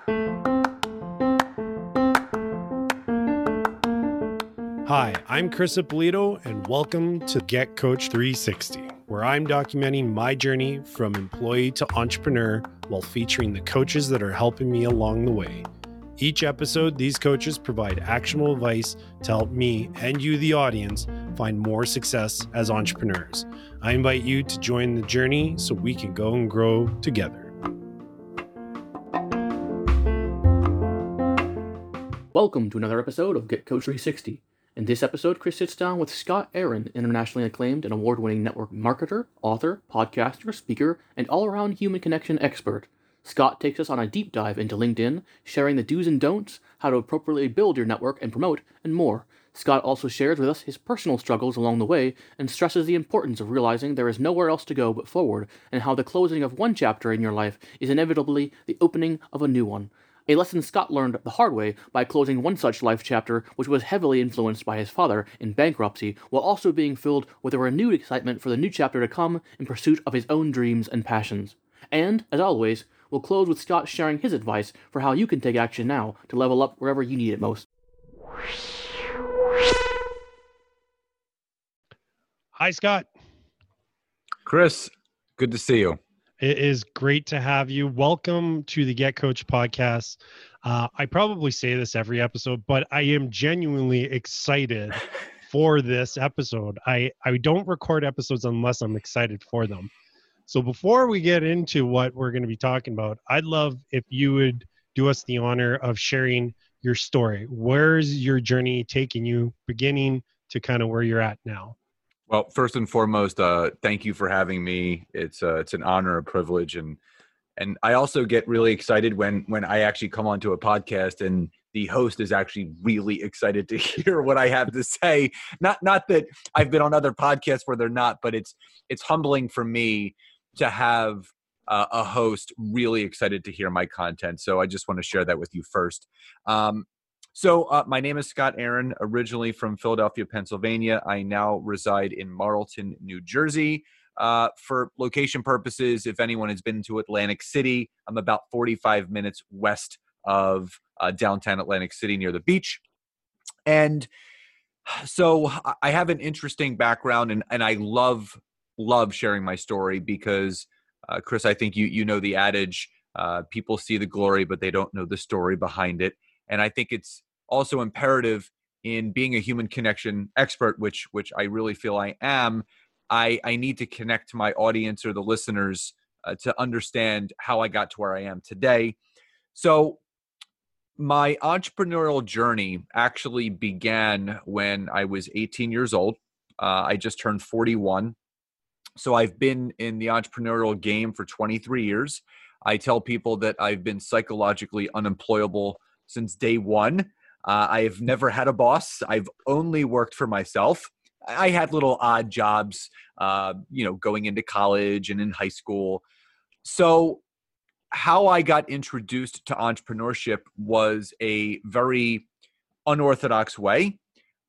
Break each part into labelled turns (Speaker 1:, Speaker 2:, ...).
Speaker 1: Hi, I'm Chris Ippolito, and welcome to Get Coach 360, where I'm documenting my journey from employee to entrepreneur while featuring the coaches that are helping me along the way. Each episode, these coaches provide actionable advice to help me and you, the audience, find more success as entrepreneurs. I invite you to join the journey so we can go and grow together.
Speaker 2: Welcome to another episode of Get Coach 360. In this episode, Chris sits down with Scott Aaron, internationally acclaimed and award-winning network marketer, author, podcaster, speaker, and all-around human connection expert. Scott takes us on a deep dive into LinkedIn, sharing the do's and don'ts, how to appropriately build your network and promote, and more. Scott also shares with us his personal struggles along the way and stresses the importance of realizing there is nowhere else to go but forward, and how the closing of one chapter in your life is inevitably the opening of a new one. A lesson Scott learned the hard way by closing one such life chapter, which was heavily influenced by his father in bankruptcy, while also being filled with a renewed excitement for the new chapter to come in pursuit of his own dreams and passions. And, as always, we'll close with Scott sharing his advice for how you can take action now to level up wherever you need it most.
Speaker 1: Hi, Scott.
Speaker 3: Chris, good to see you.
Speaker 1: It is great to have you. Welcome to the Get Coach podcast. I probably say this every episode, but I am genuinely excited for this episode. I don't record episodes unless I'm excited for them. So before we get into what we're going to be talking about, I'd love if you would do us the honor of sharing your story. Where's your journey taking you, beginning to kind of where you're at now?
Speaker 3: Well, first and foremost, thank you for having me. It's an honor, a privilege, and I also get really excited when I actually come onto a podcast and the host is actually really excited to hear what I have to say. Not that I've been on other podcasts where they're not, but it's humbling for me to have a host really excited to hear my content. So I just want to share that with you first. So my name is Scott Aaron, originally from Philadelphia, Pennsylvania. I now reside in Marlton, New Jersey. For location purposes, if anyone has been to Atlantic City, I'm about 45 minutes west of downtown Atlantic City near the beach. And so I have an interesting background, and I love sharing my story because, Chris, I think you know the adage, people see the glory, but they don't know the story behind it. And I think it's also imperative in being a human connection expert, which I really feel I am. I need to connect to my audience or the listeners to understand how I got to where I am today. So my entrepreneurial journey actually began when I was 18 years old. I just turned 41. So I've been in the entrepreneurial game for 23 years. I tell people that I've been psychologically unemployable since day one. I've never had a boss. I've only worked for myself. I had little odd jobs, going into college and in high school. So how I got introduced to entrepreneurship was a very unorthodox way.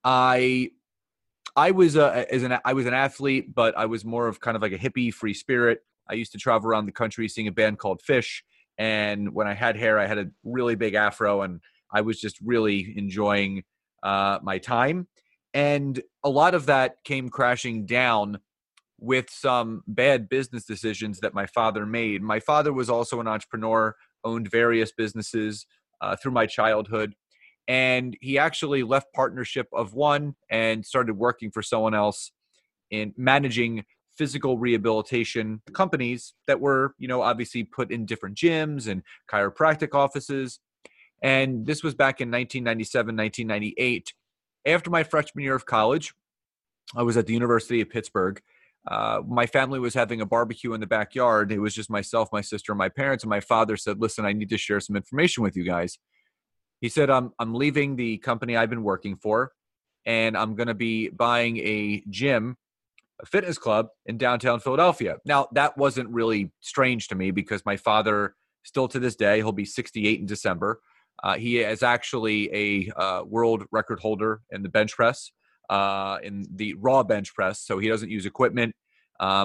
Speaker 3: I was an athlete, but I was more of kind of like a hippie, free spirit. I used to travel around the country singing a band called Fish. And when I had hair, I had a really big afro, and I was just really enjoying my time. And a lot of that came crashing down with some bad business decisions that my father made. My father was also an entrepreneur, owned various businesses through my childhood. And he actually left partnership of one and started working for someone else in managing physical rehabilitation companies that were, obviously put in different gyms and chiropractic offices. And this was back in 1997, 1998. After my freshman year of college, I was at the University of Pittsburgh. My family was having a barbecue in the backyard. It was just myself, my sister, and my parents. And my father said, "Listen, I need to share some information with you guys." He said, I'm leaving the company I've been working for, and I'm going to be buying a gym, a fitness club in downtown Philadelphia. Now, that wasn't really strange to me because my father, still to this day, he'll be 68 in December. He is actually a world record holder in the bench press, in the raw bench press. So he doesn't use equipment.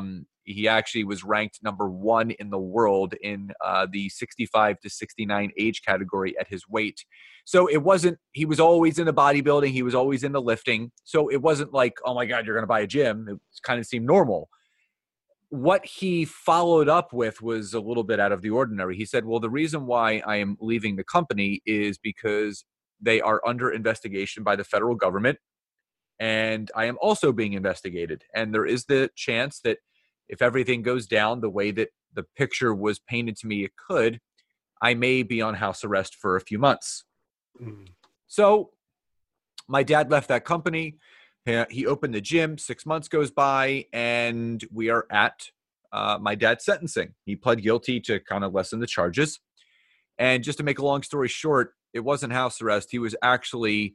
Speaker 3: He actually was ranked number 1 in the world in the 65 to 69 age category at his weight. So it wasn't, he was always into bodybuilding. He was always into lifting. So it wasn't like, oh my God, you're going to buy a gym. It kind of seemed normal. What he followed up with was a little bit out of the ordinary. He said, well, the reason why I am leaving the company is because they are under investigation by the federal government, and I am also being investigated. And there is the chance that if everything goes down the way that the picture was painted to me it could, I may be on house arrest for a few months. So my dad left that company. He opened the gym. 6 months goes by, and we are at my dad's sentencing. He pled guilty to kind of lessen the charges. And just to make a long story short, it wasn't house arrest. He was actually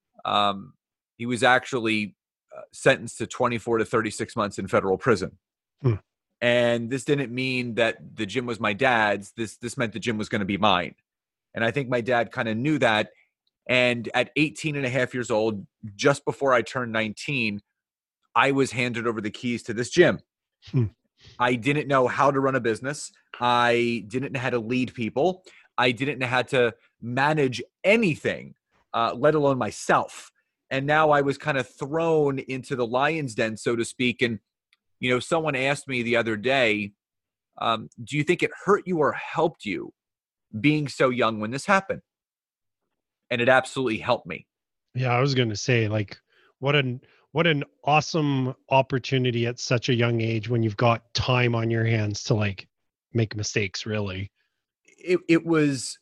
Speaker 3: sentenced to 24 to 36 months in federal prison. And this didn't mean that the gym was my dad's. This meant the gym was going to be mine. And I think my dad kind of knew that. And at 18 and a half years old, just before I turned 19, I was handed over the keys to this gym. I didn't know how to run a business. I didn't know how to lead people. I didn't know how to manage anything, let alone myself. And now I was kind of thrown into the lion's den, so to speak. And, you know, someone asked me the other day, do you think it hurt you or helped you being so young when this happened? And it absolutely helped me.
Speaker 1: Yeah, I was going to say, like, what an awesome opportunity at such a young age when you've got time on your hands to like make mistakes, really.
Speaker 3: It was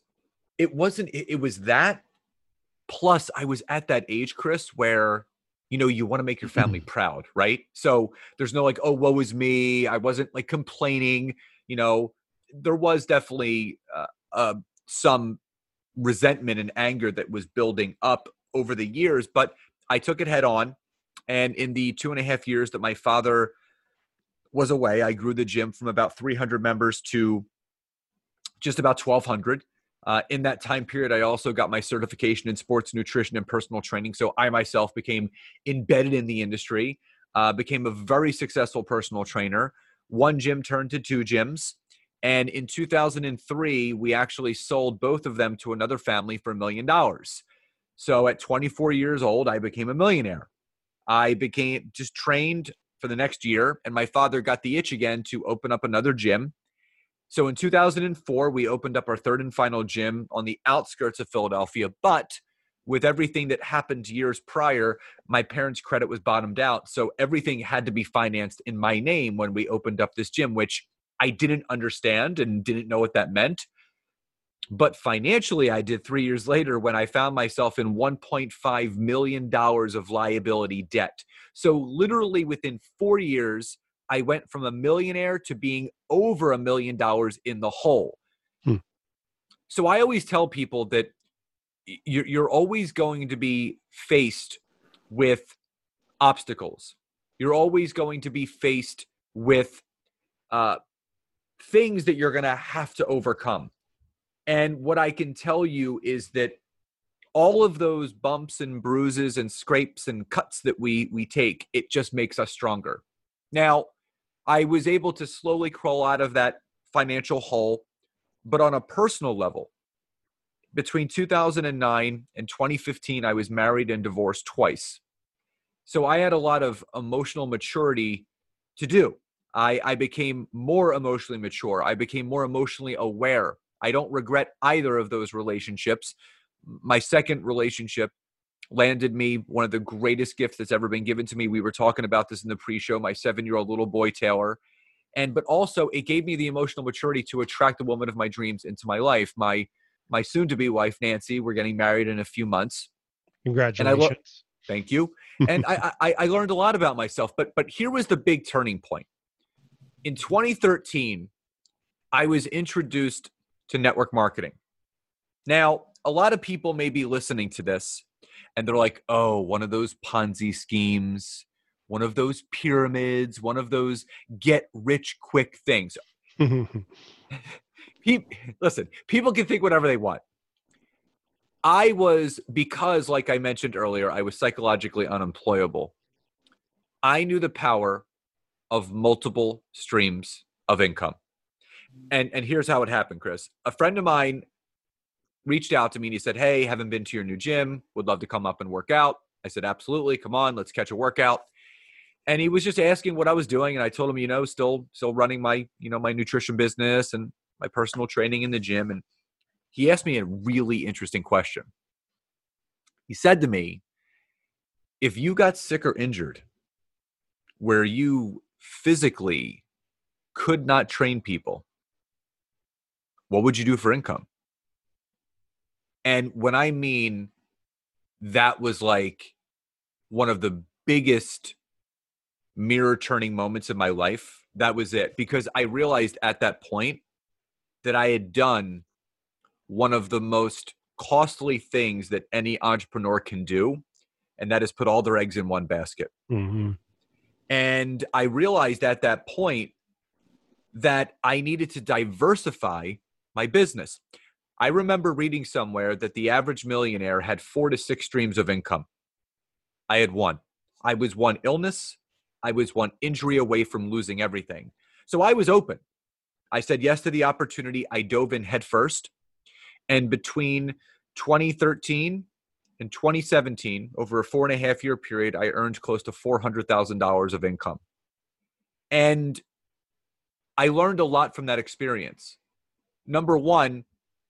Speaker 3: that. Plus, I was at that age, Chris, where, you know, you want to make your family proud, right? So there's no like, oh, woe is me. I wasn't like complaining. You know, there was definitely some resentment and anger that was building up over the years, but I took it head on. And in the 2.5 years that my father was away, I grew the gym from about 300 members to just about 1,200. In that time period, I also got my certification in sports nutrition and personal training. So I myself became embedded in the industry, became a very successful personal trainer. One gym turned to 2 gyms. And in 2003, we actually sold both of them to another family for $1 million. So at 24 years old, I became a millionaire. I became just trained for the next year, and my father got the itch again to open up another gym. So in 2004, we opened up our third and final gym on the outskirts of Philadelphia. But with everything that happened years prior, my parents' credit was bottomed out. So everything had to be financed in my name when we opened up this gym, which I didn't understand and didn't know what that meant. But financially, I did 3 years later when I found myself in $1.5 million of liability debt. So literally within 4 years, I went from a millionaire to being over $1 million in the hole. So I always tell people that you're always going to be faced with obstacles. You're always going to be faced with things that you're going to have to overcome. And what I can tell you is that all of those bumps and bruises and scrapes and cuts that we take, it just makes us stronger. Now, I was able to slowly crawl out of that financial hole, but on a personal level, between 2009 and 2015, I was married and divorced twice. So I had a lot of emotional maturity to do. I became more emotionally mature. I became more emotionally aware. I don't regret either of those relationships. My second relationship landed me one of the greatest gifts that's ever been given to me. We were talking about this in the pre-show, my 7-year-old little boy, Taylor. But also it gave me the emotional maturity to attract the woman of my dreams into my life. My soon-to-be wife, Nancy, we're getting married in a few months.
Speaker 1: Congratulations.
Speaker 3: Thank you. And I learned a lot about myself, but here was the big turning point. In 2013, I was introduced to network marketing. Now, a lot of people may be listening to this and they're like, oh, one of those Ponzi schemes, one of those pyramids, one of those get rich quick things. Listen, people can think whatever they want. Because like I mentioned earlier, I was psychologically unemployable. I knew the power of multiple streams of income. And here's how it happened, Chris. A friend of mine reached out to me and he said, "Hey, haven't been to your new gym. Would love to come up and work out." I said, "Absolutely. Come on, let's catch a workout." And he was just asking what I was doing. And I told him, still running my, my nutrition business and my personal training in the gym. And he asked me a really interesting question. He said to me, "If you got sick or injured where you physically could not train people, what would you do for income?" And when I mean that was like one of the biggest mirror turning moments in my life, that was it. Because I realized at that point that I had done one of the most costly things that any entrepreneur can do, and that is put all their eggs in one basket.
Speaker 1: Mm-hmm.
Speaker 3: And I realized at that point that I needed to diversify my business. I remember reading somewhere that the average millionaire had 4 to 6 streams of income. I had one. I was one illness. I was one injury away from losing everything. So I was open. I said yes to the opportunity. I dove in head first. And between 2013 and 2017, over a 4.5-year period, I earned close to $400,000 of income. And I learned a lot from that experience. Number one,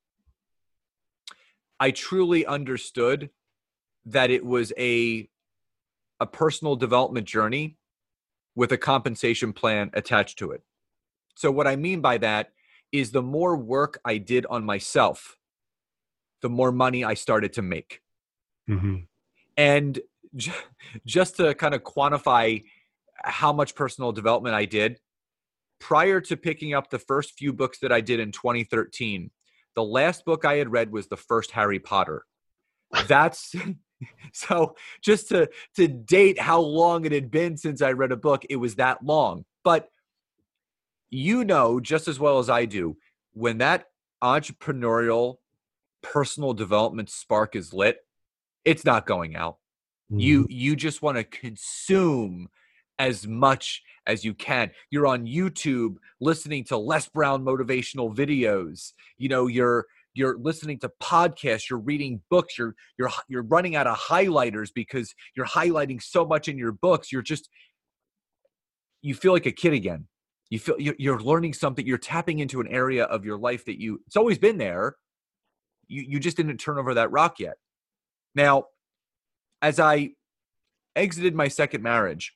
Speaker 3: I truly understood that it was a personal development journey with a compensation plan attached to it. So what I mean by that is the more work I did on myself, the more money I started to make.
Speaker 1: Mm-hmm.
Speaker 3: And just to kind of quantify how much personal development I did, prior to picking up the first few books that I did in 2013, the last book I had read was the first Harry Potter. That's so just to date how long it had been since I read a book, it was that long. But just as well as I do, when that entrepreneurial personal development spark is lit, it's not going out.
Speaker 1: Mm-hmm.
Speaker 3: You just want to consume as much as you can. You're on YouTube listening to Les Brown motivational videos. You're listening to podcasts, you're reading books, you're running out of highlighters because you're highlighting so much in your books. You feel like a kid again. You feel you're learning something, you're tapping into an area of your life that it's always been there. You just didn't turn over that rock yet. Now, as I exited my second marriage,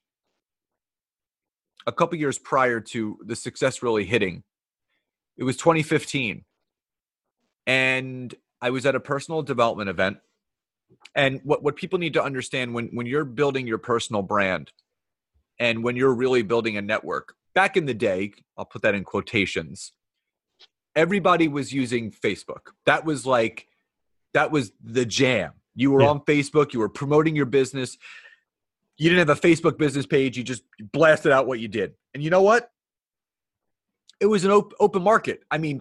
Speaker 3: a couple years prior to the success really hitting, it was 2015. And I was at a personal development event. And what people need to understand when you're building your personal brand and when you're really building a network, back in the day, I'll put that in quotations, everybody was using Facebook. That was the jam. You were on Facebook, you were promoting your business. You didn't have a Facebook business page. You just blasted out what you did. And you know what? It was an open market. I mean,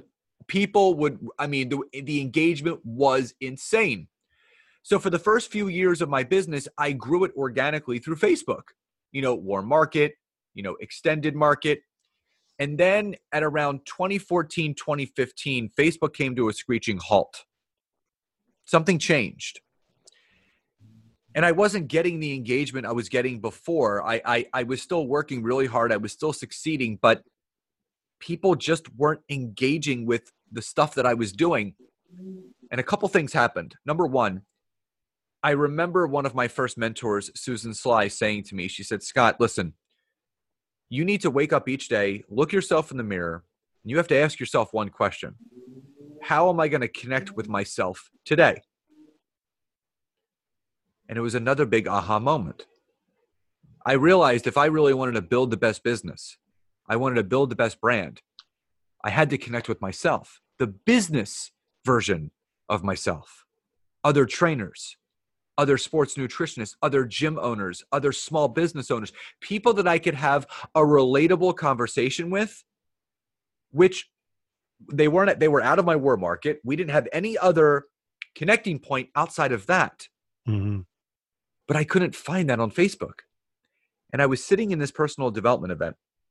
Speaker 3: the engagement was insane. So for the first few years of my business, I grew it organically through Facebook, warm market, extended market. And then at around 2014, 2015, Facebook came to a screeching halt. Something changed. And I wasn't getting the engagement I was getting before. I was still working really hard. I was still succeeding, but people just weren't engaging with the stuff that I was doing. And a couple things happened. Number one, I remember one of my first mentors, Susan Sly, saying to me, she said, "Scott, listen, you need to wake up each day, look yourself in the mirror, and you have to ask yourself one question. How am I going to connect with myself today?" And it was another big aha moment. I realized if I really wanted to build the best business, I wanted to build the best brand, I had to connect with myself, the business version of myself, other trainers, other sports nutritionists, other gym owners, other small business owners, people that I could have a relatable conversation with, which they were out of my war market. We didn't have any other connecting point outside of that.
Speaker 1: Mm-hmm.
Speaker 3: But I couldn't find that on Facebook. And I was sitting in this personal development event,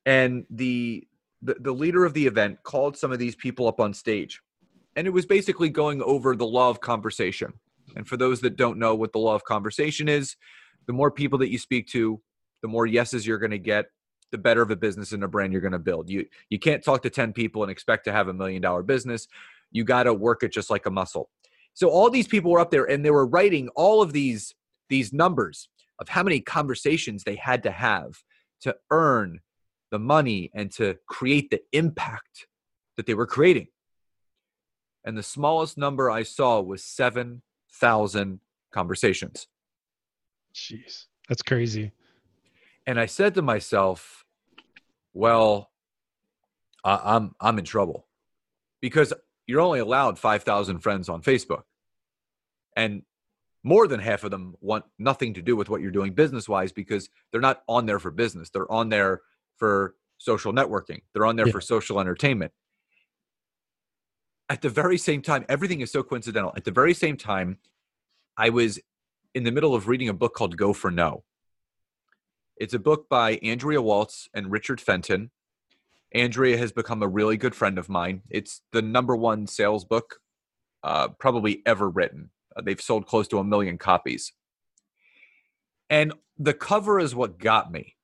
Speaker 3: And the leader of the event called some of these people up on stage. And it was basically going over the law of conversation. And for those that don't know what the law of conversation is, the more people that you speak to, the more yeses you're going to get, the better of a business and a brand you're going to build. You can't talk to 10 people and expect to have $1 million business. You got to work it just like a muscle. So all these people were up there and they were writing all of these numbers of how many conversations they had to have to earn the money and to create the impact that they were creating. And the smallest number I saw was 7,000 conversations.
Speaker 1: Jeez, that's crazy.
Speaker 3: And I said to myself, well, I'm in trouble, because you're only allowed 5,000 friends on Facebook. And more than half of them want nothing to do with what you're doing business-wise, because they're not on there for business. They're on there for social networking. They're on there for social entertainment. At the very same time, everything is so coincidental. At the very same time, I was in the middle of reading a book called Go for No. It's a book by Andrea Waltz and Richard Fenton. Andrea has become a really good friend of mine. It's the #1 sales book probably ever written. They've sold close to 1 million copies. And the cover is what got me.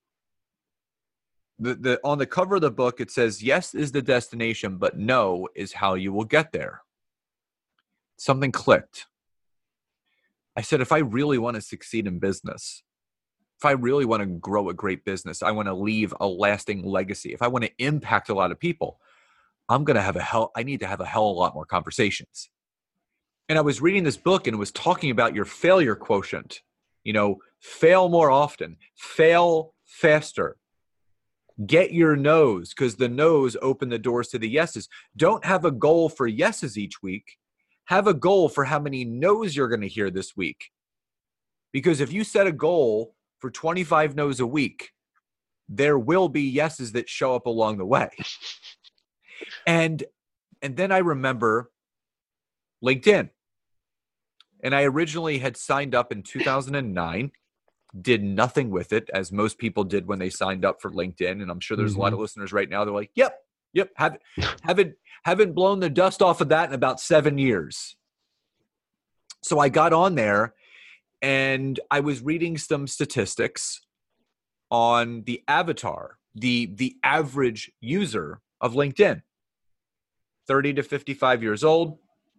Speaker 3: On the cover of the book, it says, yes is the destination, but no is how you will get there. Something clicked. I said, if I really want to succeed in business, if I really want to grow a great business, I want to leave a lasting legacy, if I want to impact a lot of people, I need to have a hell of a lot more conversations. And I was reading this book and it was talking about your failure quotient. Fail more often, fail faster. Get your no's, because the no's open the doors to the yeses. Don't have a goal for yeses each week. Have a goal for how many no's you're going to hear this week. Because if you set a goal for 25 no's a week, there will be yeses that show up along the way. And then I remember LinkedIn. And I originally had signed up in 2009. Did nothing with it, as most people did when they signed up for LinkedIn. And I'm sure there's a lot of listeners right now. They're like, yep, haven't blown the dust off of that in about 7 years. So I got on there and I was reading some statistics on the avatar, the average user of LinkedIn, 30 to 55 years old.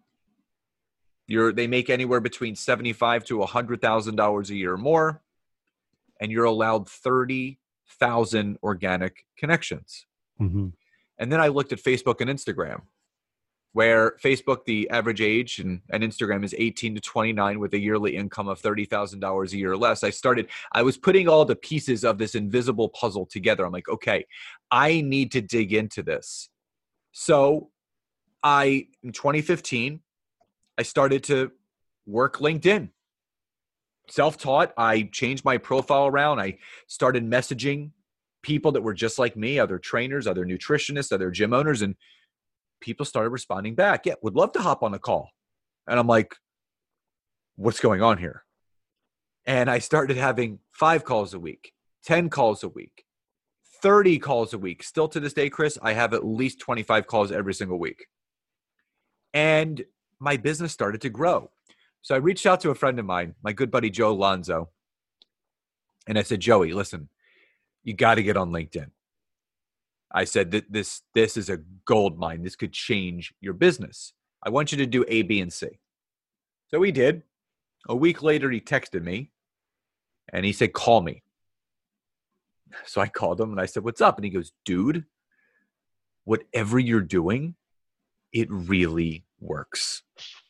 Speaker 3: They make anywhere between $75,000 to $100,000 a year or more. And you're allowed 30,000 organic connections. Mm-hmm. And then I looked at Facebook and Instagram, where Facebook, the average age, and Instagram is 18 to 29 with a yearly income of $30,000 a year or less. I was putting all the pieces of this invisible puzzle together. I'm like, okay, I need to dig into this. So in 2015, I started to work LinkedIn. Self-taught, I changed my profile around. I started messaging people that were just like me, other trainers, other nutritionists, other gym owners, and people started responding back. Yeah, would love to hop on a call. And I'm like, what's going on here? And I started having 5 calls a week, 10 calls a week, 30 calls a week. Still to this day, Chris, I have at least 25 calls every single week. And my business started to grow. So I reached out to a friend of mine, my good buddy, Joe Alonzo. And I said, Joey, listen, you got to get on LinkedIn. I said that this is a gold mine. This could change your business. I want you to do A, B, and C. So he did. A week later, he texted me and he said, call me. So I called him and I said, what's up? And he goes, dude, whatever you're doing, it really works.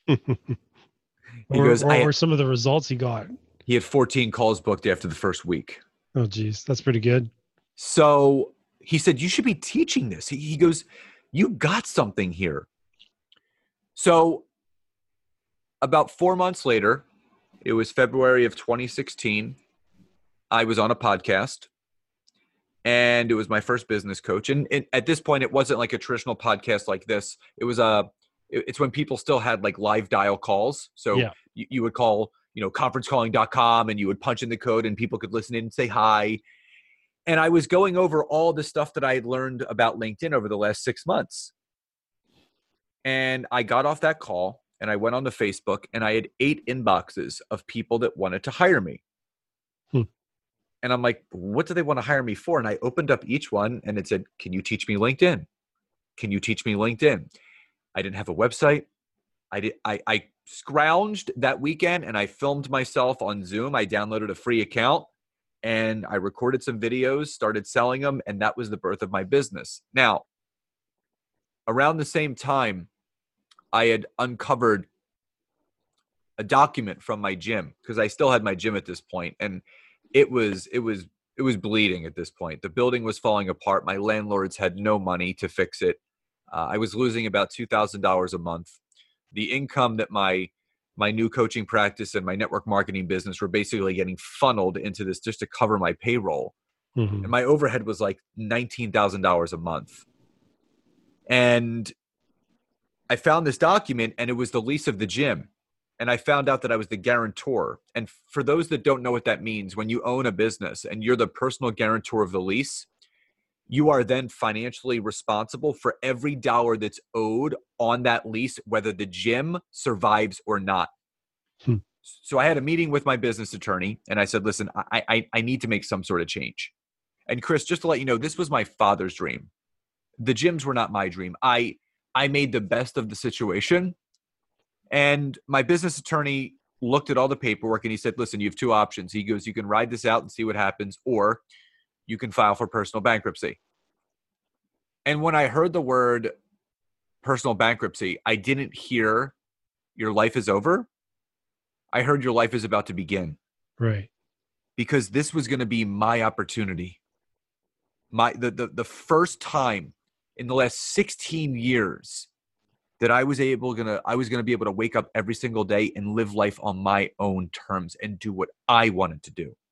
Speaker 1: What were some of the results he got?
Speaker 3: He had 14 calls booked after the first week.
Speaker 1: Oh, geez. That's pretty good.
Speaker 3: So he said, you should be teaching this. He goes, you got something here. So about 4 months later, it was February of 2016, I was on a podcast. And it was my first business coach. And at this point, it wasn't like a traditional podcast like this. It was it's when people still had like live dial calls. So you would call, conferencecalling.com and you would punch in the code and people could listen in and say hi. And I was going over all the stuff that I had learned about LinkedIn over the last 6 months. And I got off that call and I went on to Facebook, and I had 8 inboxes of people that wanted to hire me. And I'm like, what do they want to hire me for? And I opened up each one and it said, can you teach me LinkedIn? Can you teach me LinkedIn? I didn't have a website. I scrounged that weekend and I filmed myself on Zoom. I downloaded a free account and I recorded some videos, started selling them, and that was the birth of my business. Now, around the same time, I had uncovered a document from my gym, because I still had my gym at this point, and it was bleeding at this point. The building was falling apart. My landlords had no money to fix it. I was losing about $2,000 a month. The income that my new coaching practice and my network marketing business were basically getting funneled into this just to cover my payroll. And my overhead was like $19,000 a month. And I found this document, and it was the lease of the gym. And I found out that I was the guarantor. And for those that don't know what that means, when you own a business and you're the personal guarantor of the lease, you are then financially responsible for every dollar that's owed on that lease, whether the gym survives or not. So I had a meeting with my business attorney and I said, listen, I need to make some sort of change. And Chris, just to let you know, this was my father's dream. The gyms were not my dream. I made the best of the situation. And my business attorney looked at all the paperwork and he said, listen, you have 2 options. He goes, you can ride this out and see what happens, or you can file for personal bankruptcy. And when I heard the word personal bankruptcy, I didn't hear your life is over. I heard your life is about to begin.
Speaker 1: Right.
Speaker 3: Because this was going to be my opportunity. The first time in the last 16 years that I was going to be able to wake up every single day and live life on my own terms and do what I wanted to do.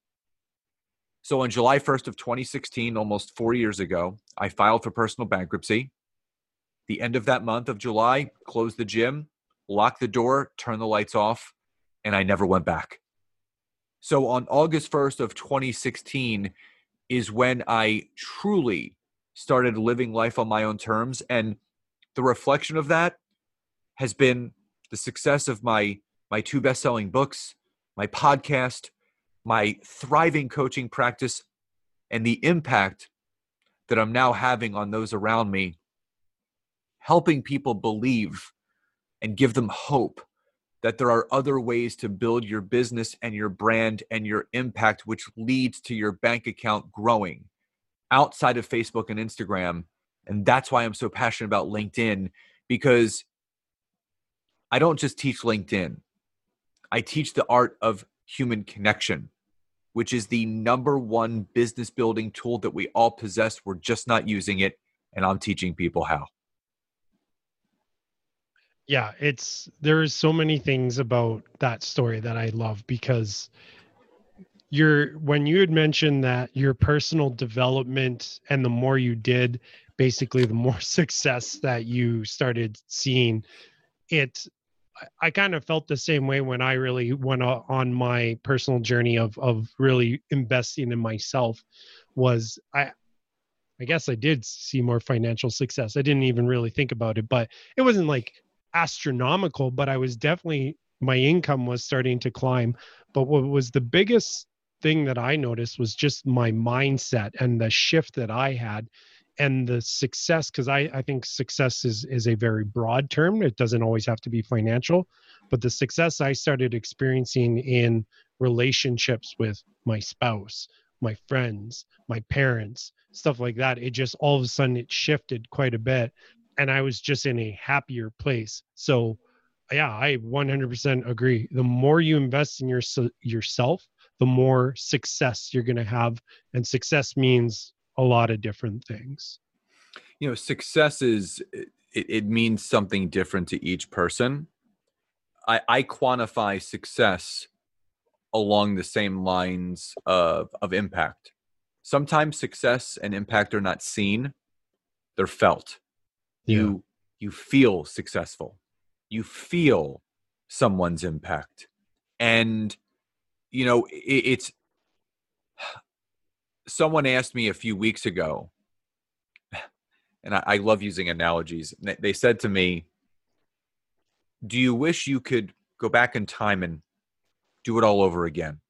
Speaker 3: So on July 1st of 2016, almost 4 years ago, I filed for personal bankruptcy. The end of that month of July, closed the gym, locked the door, turned the lights off, and I never went back. So on August 1st of 2016 is when I truly started living life on my own terms. And the reflection of that has been the success of my 2 best-selling books, my podcast, my thriving coaching practice, and the impact that I'm now having on those around me, helping people believe and give them hope that there are other ways to build your business and your brand and your impact, which leads to your bank account growing outside of Facebook and Instagram. And that's why I'm so passionate about LinkedIn, because I don't just teach LinkedIn. I teach the art of human connection, which is the #1 business building tool that we all possess. We're just not using it, and I'm teaching people how.
Speaker 1: Yeah, there's so many things about that story that I love, because when you had mentioned that your personal development, and the more you did, basically the more success that you started seeing, I kind of felt the same way when I really went on my personal journey of really investing in myself. I guess I did see more financial success. I didn't even really think about it, but it wasn't like astronomical, but my income was starting to climb. But what was the biggest thing that I noticed was just my mindset and the shift that I had, and the success, because I think success is a very broad term. It doesn't always have to be financial, but the success I started experiencing in relationships with my spouse, my friends, my parents, stuff like that, it just all of a sudden it shifted quite a bit, and I was just in a happier place. So yeah, I 100% agree. The more you invest in yourself, the more success you're going to have. And success means a lot of different things.
Speaker 3: Success it means something different to each person. I quantify success along the same lines of impact. Sometimes success and impact are not seen, they're felt.
Speaker 1: Yeah.
Speaker 3: You feel successful. You feel someone's impact. And it's someone asked me a few weeks ago, and I love using analogies. They said to me, do you wish you could go back in time and do it all over again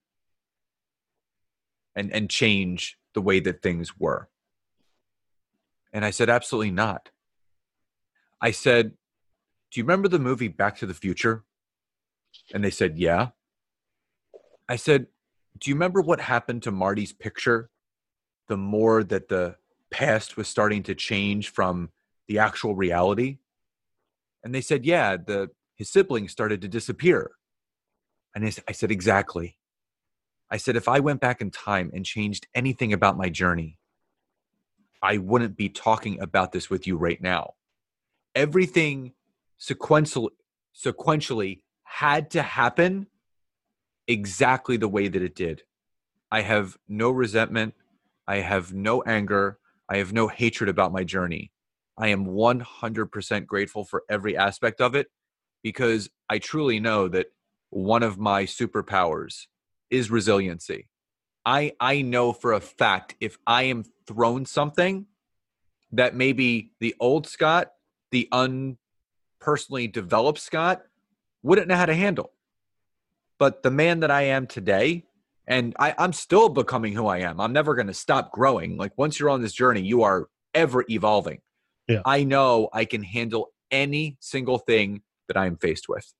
Speaker 3: and change the way that things were? And I said, absolutely not. I said, do you remember the movie Back to the Future? And they said, yeah. I said, do you remember what happened to Marty's picture the more that the past was starting to change from the actual reality? And they said, yeah, his siblings started to disappear. And I said, exactly. I said, if I went back in time and changed anything about my journey, I wouldn't be talking about this with you right now. Everything sequentially had to happen exactly the way that it did. I have no resentment. I have no anger. I have no hatred about my journey. I am 100% grateful for every aspect of it, because I truly know that one of my superpowers is resiliency. I know for a fact if I am thrown something that maybe the old Scott, the unpersonally developed Scott, wouldn't know how to handle. But the man that I am today, and I'm still becoming who I am. I'm never going to stop growing. Like, once you're on this journey, you are ever evolving.
Speaker 1: Yeah.
Speaker 3: I know I can handle any single thing that I am faced with.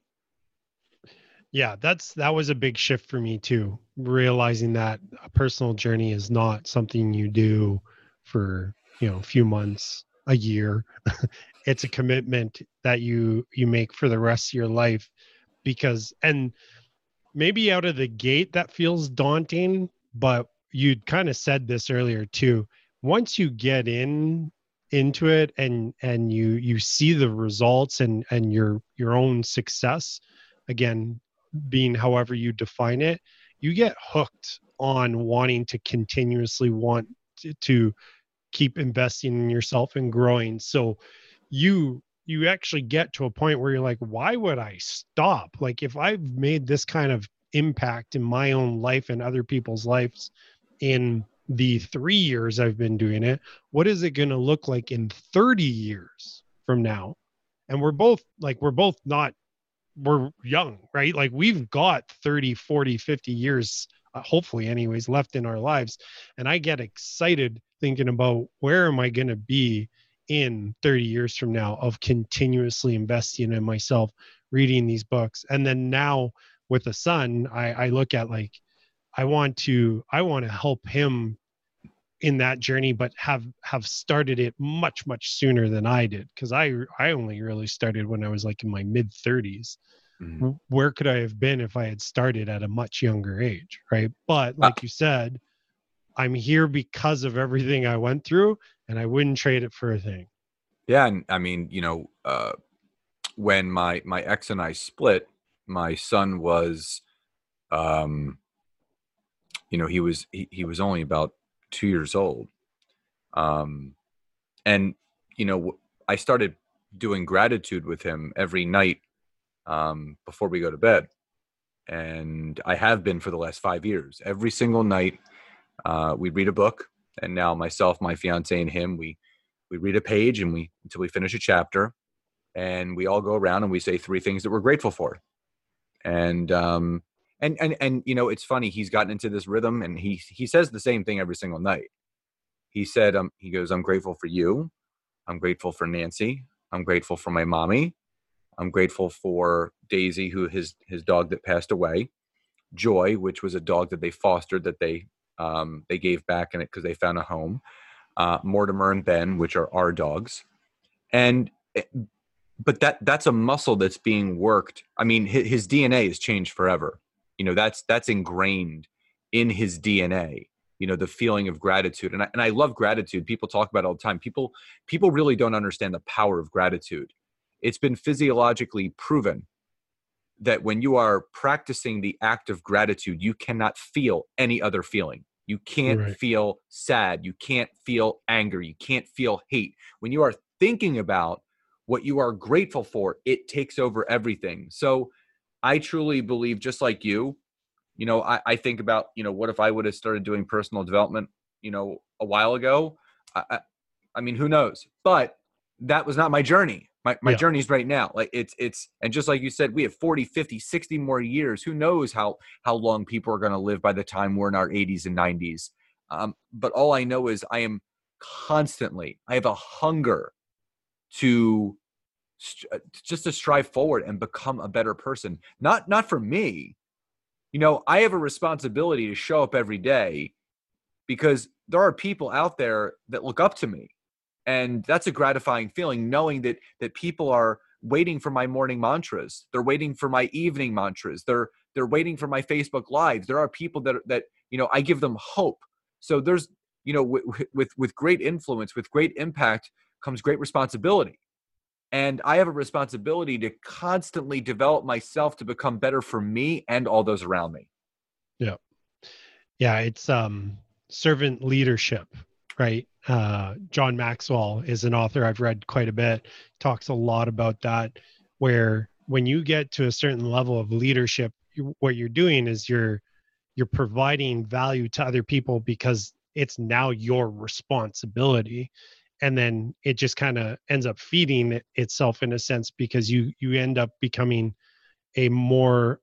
Speaker 1: Yeah, that was a big shift for me too, realizing that a personal journey is not something you do for, a few months, a year. It's a commitment that you make for the rest of your life, and maybe out of the gate that feels daunting, but you kind of said this earlier too. Once you get into it and you see the results and your own success, again, being however you define it, you get hooked on wanting to continuously want to keep investing in yourself and growing. So you actually get to a point where you're like, why would I stop? Like, if I've made this kind of impact in my own life and other people's lives in the 3 years I've been doing it, what is it going to look like in 30 years from now? And we're both not, we're young, right? Like, we've got 30, 40, 50 years, hopefully anyways, left in our lives. And I get excited thinking about, where am I going to be in 30 years from now, of continuously investing in myself, reading these books. And then now with a son, I look at, like, I want to help him in that journey, but have started it much, much sooner than I did. Cause I only really started when I was like in my mid 30s.
Speaker 3: Mm-hmm.
Speaker 1: Where could I have been if I had started at a much younger age? Right. But like you said, I'm here because of everything I went through, and I wouldn't trade it for a thing.
Speaker 3: Yeah. And I mean, when my ex and I split, my son was, he was only about 2 years old. And, I started doing gratitude with him every night, before we go to bed. And I have been for the last 5 years. Every single night, we read a book. And now myself, my fiance, and him, we read a page until we finish a chapter. And we all go around and we say 3 things that we're grateful for. And it's funny, he's gotten into this rhythm, and he says the same thing every single night. He said, he goes, I'm grateful for you. I'm grateful for Nancy. I'm grateful for my mommy. I'm grateful for Daisy, who his dog that passed away. Joy, which was a dog that they fostered, that they gave back in it because they found a home. Mortimer and Ben, which are our dogs. But that's a muscle that's being worked. I mean, his DNA has changed forever. That's ingrained in his DNA. The feeling of gratitude. And I love gratitude. People talk about it all the time. People really don't understand the power of gratitude. It's been physiologically proven that when you are practicing the act of gratitude, you cannot feel any other feeling. You can't feel sad. You can't feel anger. You can't feel hate. When you are thinking about what you are grateful for, it takes over everything. So I truly believe, just like you, I think about, what if I would have started doing personal development, a while ago? I mean, who knows? But that was not my journey. My
Speaker 1: Yeah.
Speaker 3: journey is right now. Like and just like you said, we have 40, 50, 60 more years. Who knows how long people are going to live by the time we're in our 80s and 90s. But all I know is I have a hunger to just to strive forward and become a better person. Not for me. I have a responsibility to show up every day because there are people out there that look up to me. And that's a gratifying feeling, knowing that people are waiting for my morning mantras. They're waiting for my evening mantras. They're waiting for my Facebook lives. There are people that I give them hope. So there's, with great influence, with great impact comes great responsibility. And I have a responsibility to constantly develop myself to become better for me and all those around me.
Speaker 1: Yeah. Yeah. It's servant leadership, right? John Maxwell is an author I've read quite a bit, talks a lot about that, where when you get to a certain level of leadership, what you're doing is you're providing value to other people because it's now your responsibility. And then it just kind of ends up feeding itself in a sense, because you end up becoming a more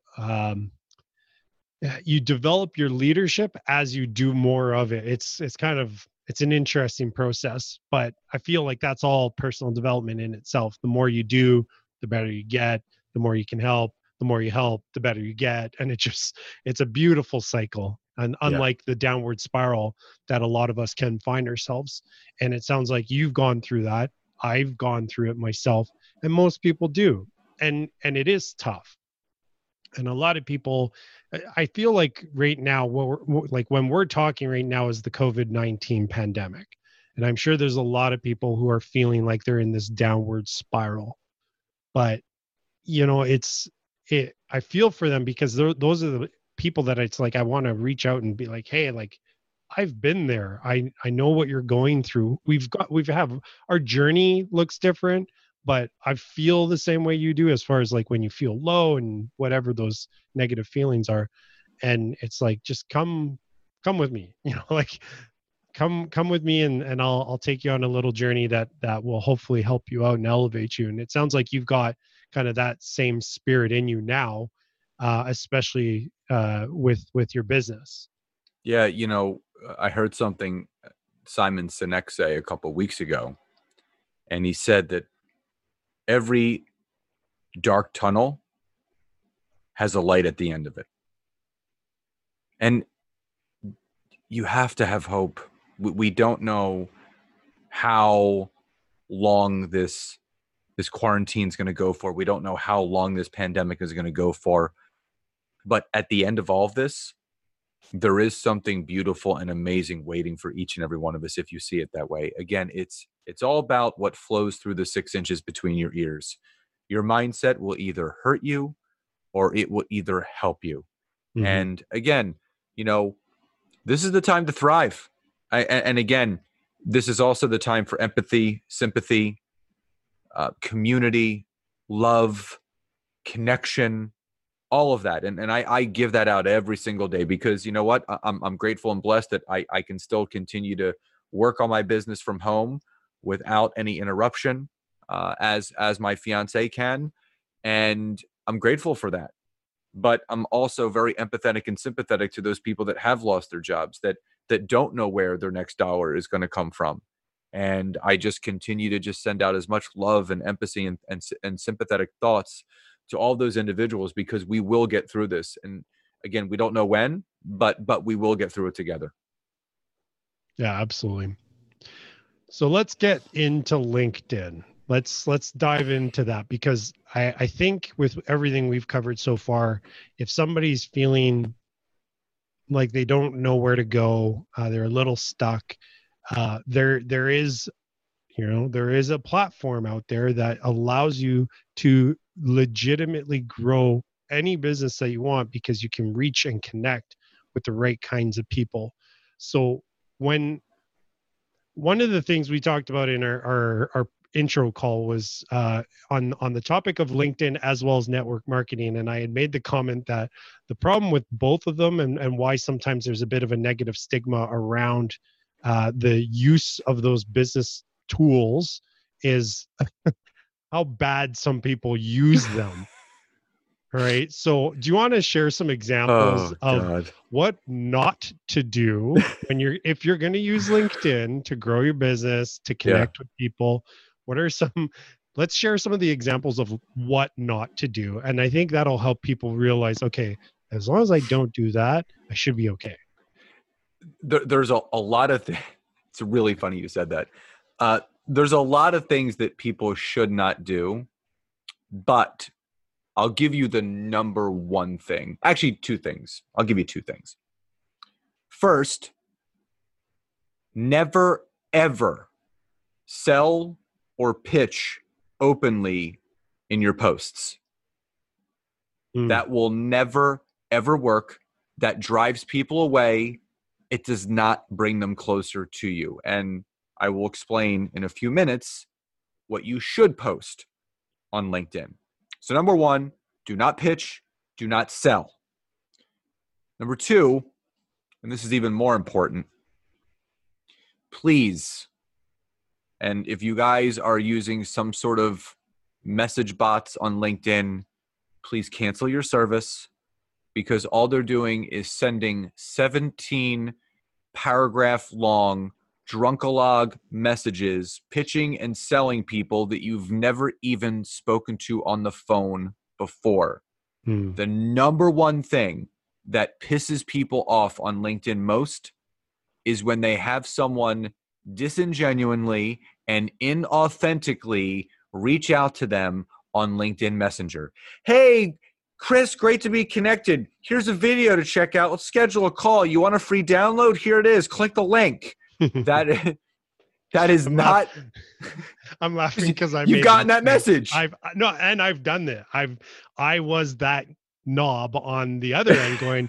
Speaker 1: you develop your leadership as you do more of it. It's an interesting process, but I feel like that's all personal development in itself. The more you do, the better you get, the more you can help, the more you help, the better you get. And it's a beautiful cycle. And unlike the downward spiral that a lot of us can find ourselves. And it sounds like you've gone through that. I've gone through it myself, and most people do. And it is tough. And a lot of people, I feel like right now, when we're talking right now is the COVID-19 pandemic. And I'm sure there's a lot of people who are feeling like they're in this downward spiral. But, I feel for them, because those are the people that it's like, I want to reach out and be like, hey, like, I've been there. I know what you're going through. Our journey looks different, but I feel the same way you do, as far as like when you feel low and whatever those negative feelings are. And it's like, just come with me, like come with me, and I'll take you on a little journey that will hopefully help you out and elevate you. And it sounds like you've got kind of that same spirit in you now, especially with your business.
Speaker 3: Yeah. I heard something Simon Sinek say a couple of weeks ago, and he said that every dark tunnel has a light at the end of it. And you have to have hope. We don't know how long this quarantine is going to go for. We don't know how long this pandemic is going to go for. But at the end of all of this, there is something beautiful and amazing waiting for each and every one of us, if you see it that way. Again, it's all about what flows through the 6 inches between your ears. Your mindset will either hurt you or it will either help you. Mm-hmm. And again, this is the time to thrive. And again, this is also the time for empathy, sympathy, community, love, connection, all of that. And I give that out every single day, because you know what? I'm grateful and blessed that I can still continue to work on my business from home without any interruption, as my fiance can. And I'm grateful for that. But I'm also very empathetic and sympathetic to those people that have lost their jobs, that don't know where their next dollar is going to come from. And I just continue to just send out as much love and empathy and sympathetic thoughts to all those individuals, because we will get through this. And again, we don't know when, but we will get through it together.
Speaker 1: Yeah, absolutely. So let's get into LinkedIn. Let's dive into that, because I think with everything we've covered so far, if somebody's feeling like they don't know where to go, they're a little stuck, there is a platform out there that allows you to legitimately grow any business that you want, because you can reach and connect with the right kinds of people. So one of the things we talked about in our intro call was on the topic of LinkedIn as well as network marketing, and I had made the comment that the problem with both of them and why sometimes there's a bit of a negative stigma around the use of those business tools is how bad some people use them. All right. So do you want to share some examples of
Speaker 3: God.
Speaker 1: what not to do if you're going to use LinkedIn to grow your business, to connect with people? What are let's share some of the examples of what not to do. And I think that'll help people realize, okay, as long as I don't do that, I should be okay.
Speaker 3: There's a lot of things. It's really funny you said that. There's a lot of things that people should not do, but I'll give you the number one thing. Actually, two things. I'll give you two things. First, never, ever sell or pitch openly in your posts. That will never, ever work. That drives people away. It does not bring them closer to you. And I will explain in a few minutes what you should post on LinkedIn. So number one, do not pitch, do not sell. Number two, and this is even more important, please, and if you guys are using some sort of message bots on LinkedIn, please cancel your service, because all they're doing is sending 17 paragraph long drunkalog messages pitching and selling people that you've never even spoken to on the phone before. The number one thing that pisses people off on LinkedIn most is when they have someone disingenuinely and inauthentically reach out to them on LinkedIn Messenger. Hey, Chris, great to be connected. Here's a video to check out. Let's schedule a call. You want a free download? Here it is. Click the link. That is not.
Speaker 1: I'm laughing because
Speaker 3: you've gotten that message.
Speaker 1: I've done that. I was that knob on the other end going,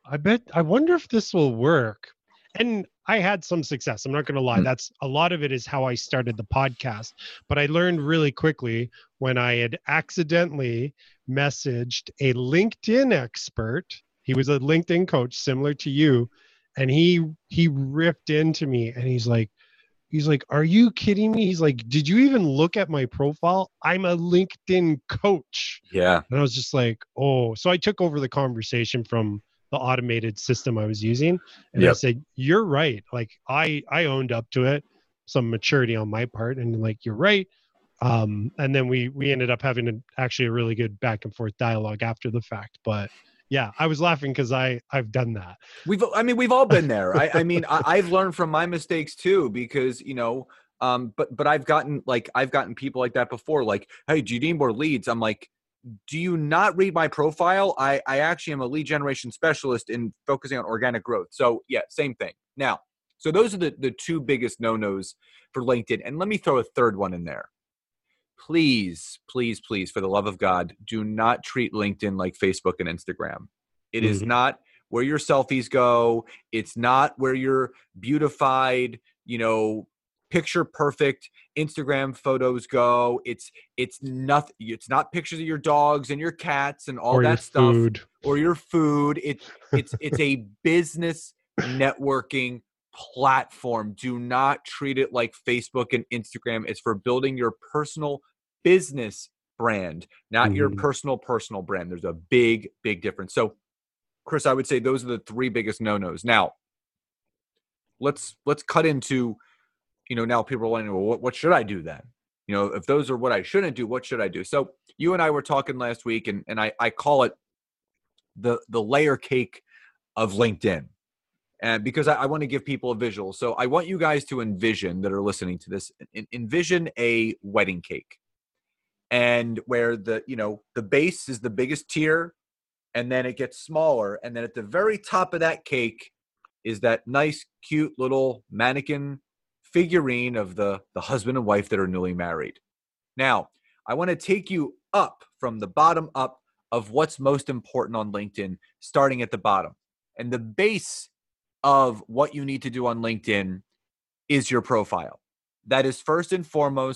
Speaker 1: I wonder if this will work. And I had some success. I'm not going to lie. That's a lot of it is how I started the podcast. But I learned really quickly when I had accidentally messaged a LinkedIn expert. He was a LinkedIn coach similar to you. And he ripped into me and he's like, are you kidding me? He's like, did you even look at my profile? I'm a LinkedIn coach.
Speaker 3: Yeah.
Speaker 1: And I was just like, oh, so I took over the conversation from the automated system I was using. And I said, you're right. Like I owned up to it, some maturity on my part. And like, you're right. And then we ended up having actually a really good back and forth dialogue after the fact. But yeah, I was laughing because I've done that.
Speaker 3: We've all been there. I've learned from my mistakes too, because, but I've gotten people like that before. Like, hey, do you need more leads? I'm like, do you not read my profile? I actually am a lead generation specialist in focusing on organic growth. So yeah, same thing. Now, so those are the two biggest no-nos for LinkedIn. And let me throw a third one in there. Please, please, please, for the love of God, do not treat LinkedIn like Facebook and Instagram. It is not where your selfies go. It's not where your beautified, picture perfect Instagram photos go. It's nothing. It's not pictures of your dogs and your cats and all that stuff, or your food. It's a business networking platform. Do not treat it like Facebook and Instagram. It's for building your personal business brand, not your personal brand. There's a big difference. So, Chris, I would say those are the three biggest no-nos. Now, let's cut into, now people are wondering, well, what should I do then? If those are what I shouldn't do, what should I do? So you and I were talking last week, and I call it the layer cake of LinkedIn. And because I want to give people a visual. So I want you guys to envision, that are listening to this, envision a wedding cake. And where the base is the biggest tier, and then it gets smaller. And then at the very top of that cake is that nice, cute little mannequin figurine of the husband and wife that are newly married. Now, I want to take you up from the bottom up of what's most important on LinkedIn, starting at the bottom. And the base of what you need to do on LinkedIn is your profile. That is first and foremost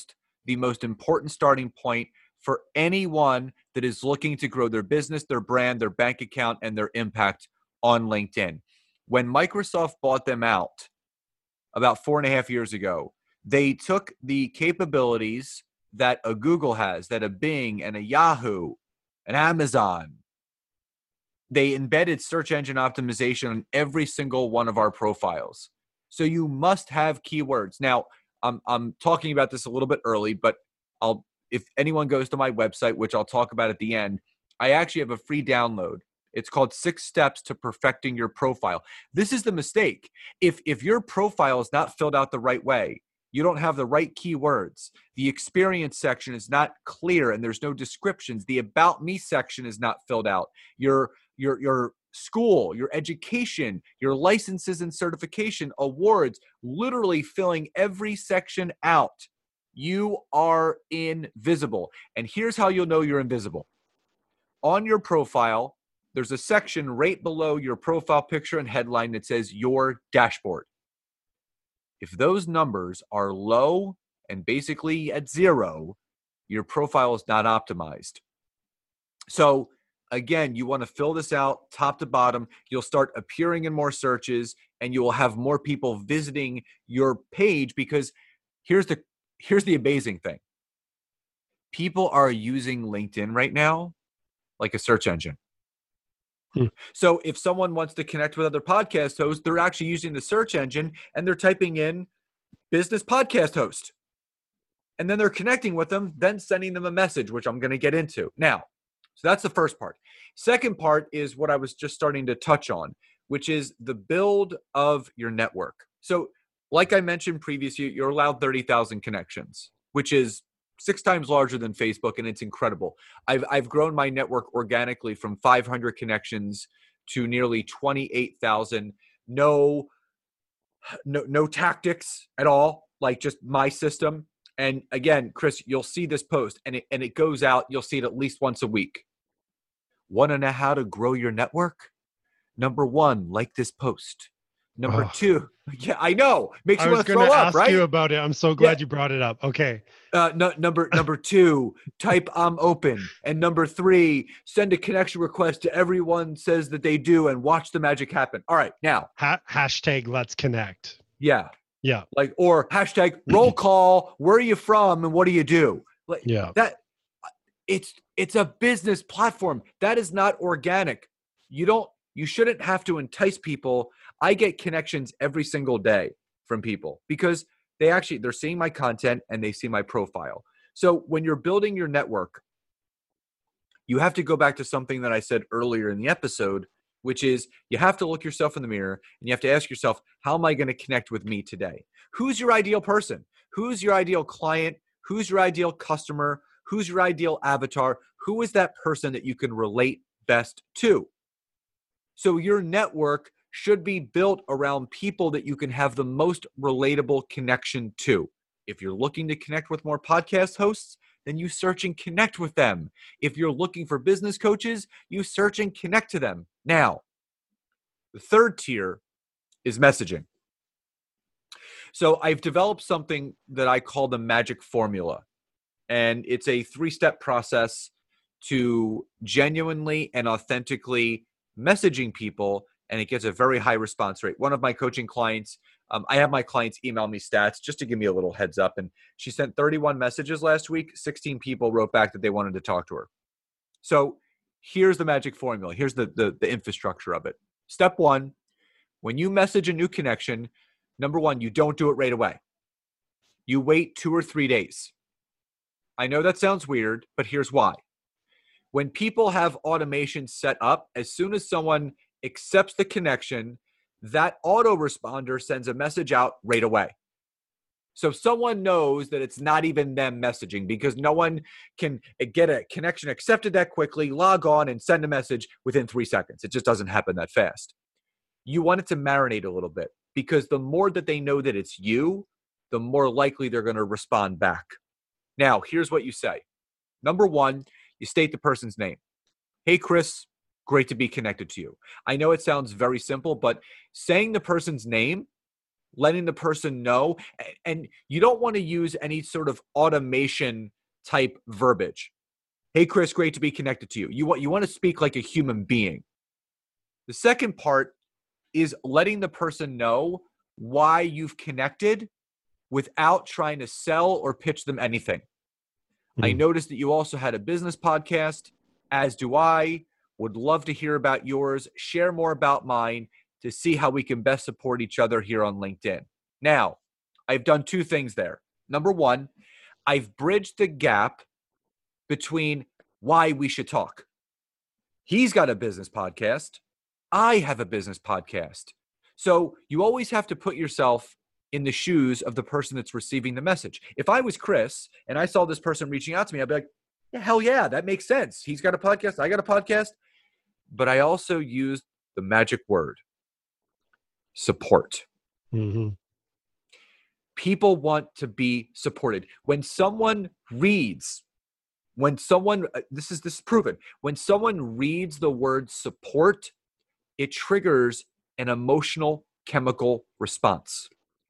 Speaker 3: the most important starting point for anyone that is looking to grow their business, their brand, their bank account, and their impact on LinkedIn. When Microsoft bought them out about 4.5 years ago, they took the capabilities that a Google has, that a Bing and a Yahoo, an Amazon, they embedded search engine optimization on every single one of our profiles. So you must have keywords. Now, I'm talking about this a little bit early, but if anyone goes to my website, which I'll talk about at the end, I actually have a free download. It's called 6 Steps to Perfecting Your Profile. This is the mistake. If your profile is not filled out the right way, you don't have the right keywords, the experience section is not clear and there's no descriptions, the about me section is not filled out, your school, your education, your licenses and certification, awards, literally filling every section out, you are invisible. And here's how you'll know you're invisible. On your profile, there's a section right below your profile picture and headline that says your dashboard. If those numbers are low and basically at 0, your profile is not optimized. So again, you want to fill this out top to bottom. You'll start appearing in more searches and you will have more people visiting your page, because here's the amazing thing. People are using LinkedIn right now like a search engine. So if someone wants to connect with other podcast hosts, they're actually using the search engine and they're typing in business podcast host. And then they're connecting with them, then sending them a message, which I'm going to get into. Now, so that's the first part. Second part is what I was just starting to touch on, which is the build of your network. So like I mentioned previously, you're allowed 30,000 connections, which is 6 times larger than Facebook, and it's incredible. I've grown my network organically from 500 connections to nearly 28,000. No tactics at all, like just my system. And again, Chris, you'll see this post and it goes out. You'll see it at least once a week. Want to know how to grow your network? Number 1, like this post. Number 2, yeah, I know. Makes you want to throw up, right? I was going to ask
Speaker 1: you about it. I'm so glad you brought it up. Okay.
Speaker 3: Number 2, type I'm open. And number 3, send a connection request to everyone says that they do and watch the magic happen. All right, now.
Speaker 1: Hashtag let's connect.
Speaker 3: Yeah.
Speaker 1: Yeah.
Speaker 3: Like, or hashtag roll call, where are you from and what do you do? Like,
Speaker 1: yeah.
Speaker 3: That it's a business platform. That is not organic. You shouldn't have to entice people. I get connections every single day from people because they're seeing my content and they see my profile. So when you're building your network, you have to go back to something that I said earlier in the episode, which is you have to look yourself in the mirror and you have to ask yourself, how am I going to connect with me today? Who's your ideal person? Who's your ideal client? Who's your ideal customer? Who's your ideal avatar? Who is that person that you can relate best to? So your network should be built around people that you can have the most relatable connection to. If you're looking to connect with more podcast hosts, then you search and connect with them. If you're looking for business coaches, you search and connect to them. Now, the third tier is messaging. So I've developed something that I call the magic formula. And it's a 3-step process to genuinely and authentically messaging people, and it gets a very high response rate. One of my coaching clients, I have my clients email me stats just to give me a little heads up, and she sent 31 messages last week. 16 people wrote back that they wanted to talk to her. So here's the magic formula. Here's the infrastructure of it. Step 1, when you message a new connection, number 1, you don't do it right away. You wait 2 or 3 days. I know that sounds weird, but here's why. When people have automation set up, as soon as someone accepts the connection, that autoresponder sends a message out right away. So someone knows that it's not even them messaging, because no one can get a connection accepted that quickly, log on and send a message within 3 seconds. It just doesn't happen that fast. You want it to marinate a little bit, because the more that they know that it's you, the more likely they're going to respond back. Now, here's what you say. Number 1, you state the person's name. Hey, Chris, great to be connected to you. I know it sounds very simple, but saying the person's name letting the person know. And you don't want to use any sort of automation type verbiage. Hey, Chris, great to be connected to you. You want to speak like a human being. The second part is letting the person know why you've connected without trying to sell or pitch them anything. I noticed that you also had a business podcast, as do I. Would love to hear about yours. Share more about mine to see how we can best support each other here on LinkedIn. Now, I've done two things there. Number one, I've bridged the gap between why we should talk. He's got a business podcast. I have a business podcast. So you always have to put yourself in the shoes of the person that's receiving the message. If I was Chris and I saw this person reaching out to me, I'd be like, yeah, hell yeah, that makes sense. He's got a podcast. I got a podcast. But I also used the magic word, support.
Speaker 1: Mm-hmm.
Speaker 3: People want to be supported. When someone reads, this is proven, when someone reads the word support, it triggers an emotional chemical response.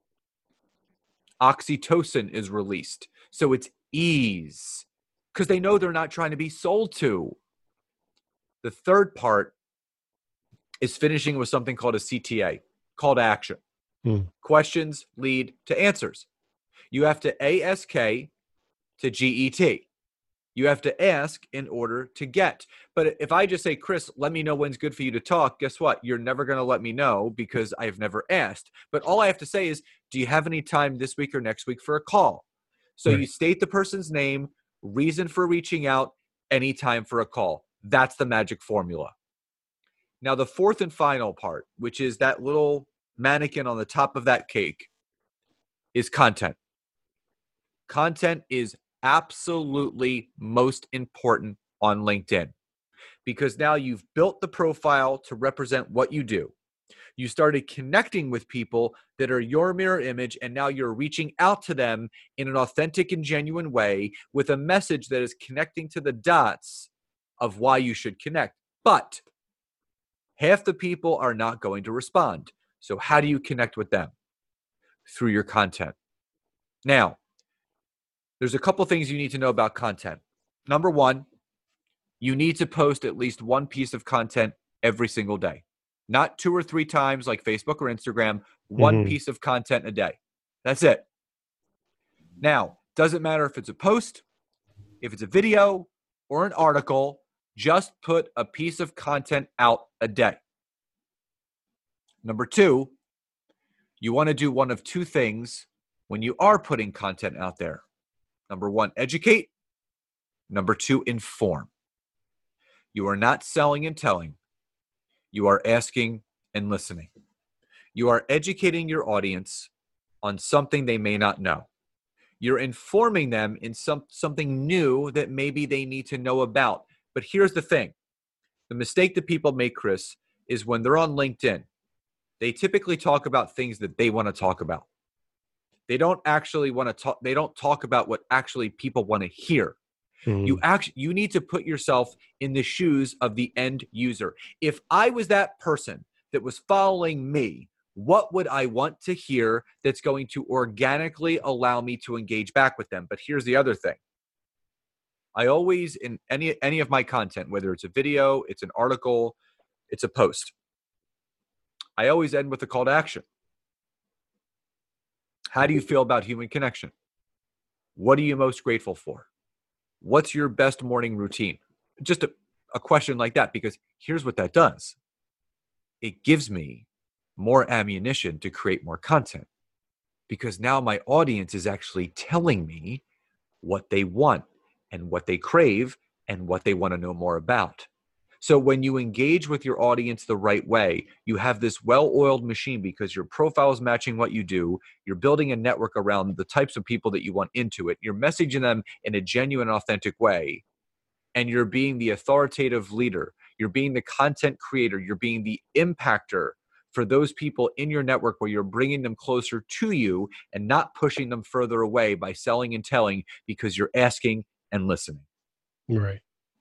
Speaker 3: Oxytocin is released. So it's ease because they know they're not trying to be sold to. The third part is finishing with something called a CTA, call to action. Questions lead to answers. You have to ASK to GET. You have to ask in order to get. But if I just say, Chris, let me know when's good for you to talk, guess what? You're never going to let me know because I've never asked. But all I have to say is, do you have any time this week or next week for a call? So You state the person's name, reason for reaching out, any time for a call. That's the magic formula. Now, the fourth and final part, which is that little mannequin on the top of that cake, is content. Content is absolutely most important on LinkedIn because now you've built the profile to represent what you do. You started connecting with people that are your mirror image, and now you're reaching out to them in an authentic and genuine way with a message that is connecting to the dots of why you should connect. But half the people are not going to respond. So how do you connect with them? Through your content. Now, there's a couple things you need to know about content. Number one, you need to post at least one piece of content every single day. Not 2 or 3 times like Facebook or Instagram, one piece of content a day. That's it. Now, doesn't matter if it's a post, if it's a video, or an article, just put a piece of content out a day. Number 2, you want to do one of 2 things when you are putting content out there. Number 1, educate. Number 2, inform. You are not selling and telling. You are asking and listening. You are educating your audience on something they may not know. You're informing them in something new that maybe they need to know about. But here's the thing. The mistake that people make, Chris, is when they're on LinkedIn, they typically talk about things that they want to talk about. They don't actually want to talk. They don't talk about what actually people want to hear. You need to put yourself in the shoes of the end user. If I was that person that was following me, what would I want to hear that's going to organically allow me to engage back with them? But here's the other thing. I always, in any of my content, whether it's a video, it's an article, it's a post, I always end with a call to action. How do you feel about human connection? What are you most grateful for? What's your best morning routine? Just a question like that, because here's what that does. It gives me more ammunition to create more content because now my audience is actually telling me what they want and what they crave and what they want to know more about. So when you engage with your audience the right way, you have this well-oiled machine because your profile is matching what you do. You're building a network around the types of people that you want into it. You're messaging them in a genuine, authentic way. And you're being the authoritative leader. You're being the content creator. You're being the impactor for those people in your network where you're bringing them closer to you and not pushing them further away by selling and telling because you're asking and listening.
Speaker 1: Right.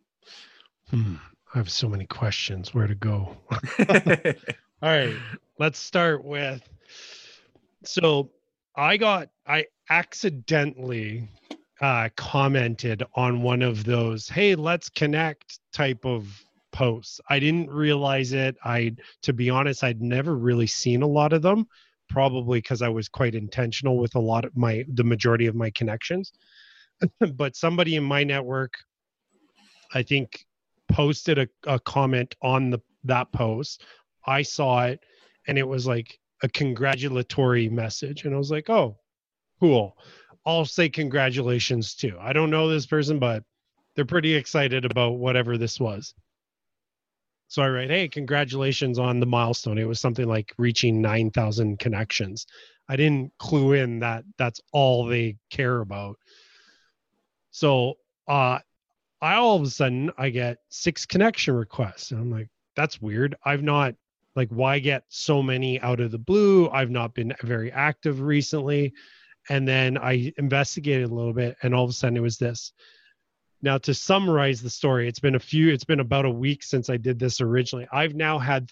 Speaker 1: I have so many questions. Where to go? All right. Let's start with So I accidentally commented on one of those, hey, let's connect type of posts. I didn't realize it. To be honest, I'd never really seen a lot of them, probably because I was quite intentional with the majority of my connections. But somebody in my network, I think, posted a comment on that post. I saw it, and it was like a congratulatory message, and I was like, oh, cool. I'll say congratulations too. I don't know this person, but they're pretty excited about whatever this was. So I write, hey, congratulations on the milestone. It was something like reaching 9,000 connections. I didn't clue in that that's all they care about. So I all of a sudden I get 6 connection requests. And I'm like, that's weird. I've not, like, why get so many out of the blue? I've not been very active recently. And then I investigated a little bit, and all of a sudden it was this. Now, to summarize the story, it's been about a week since I did this originally. I've now had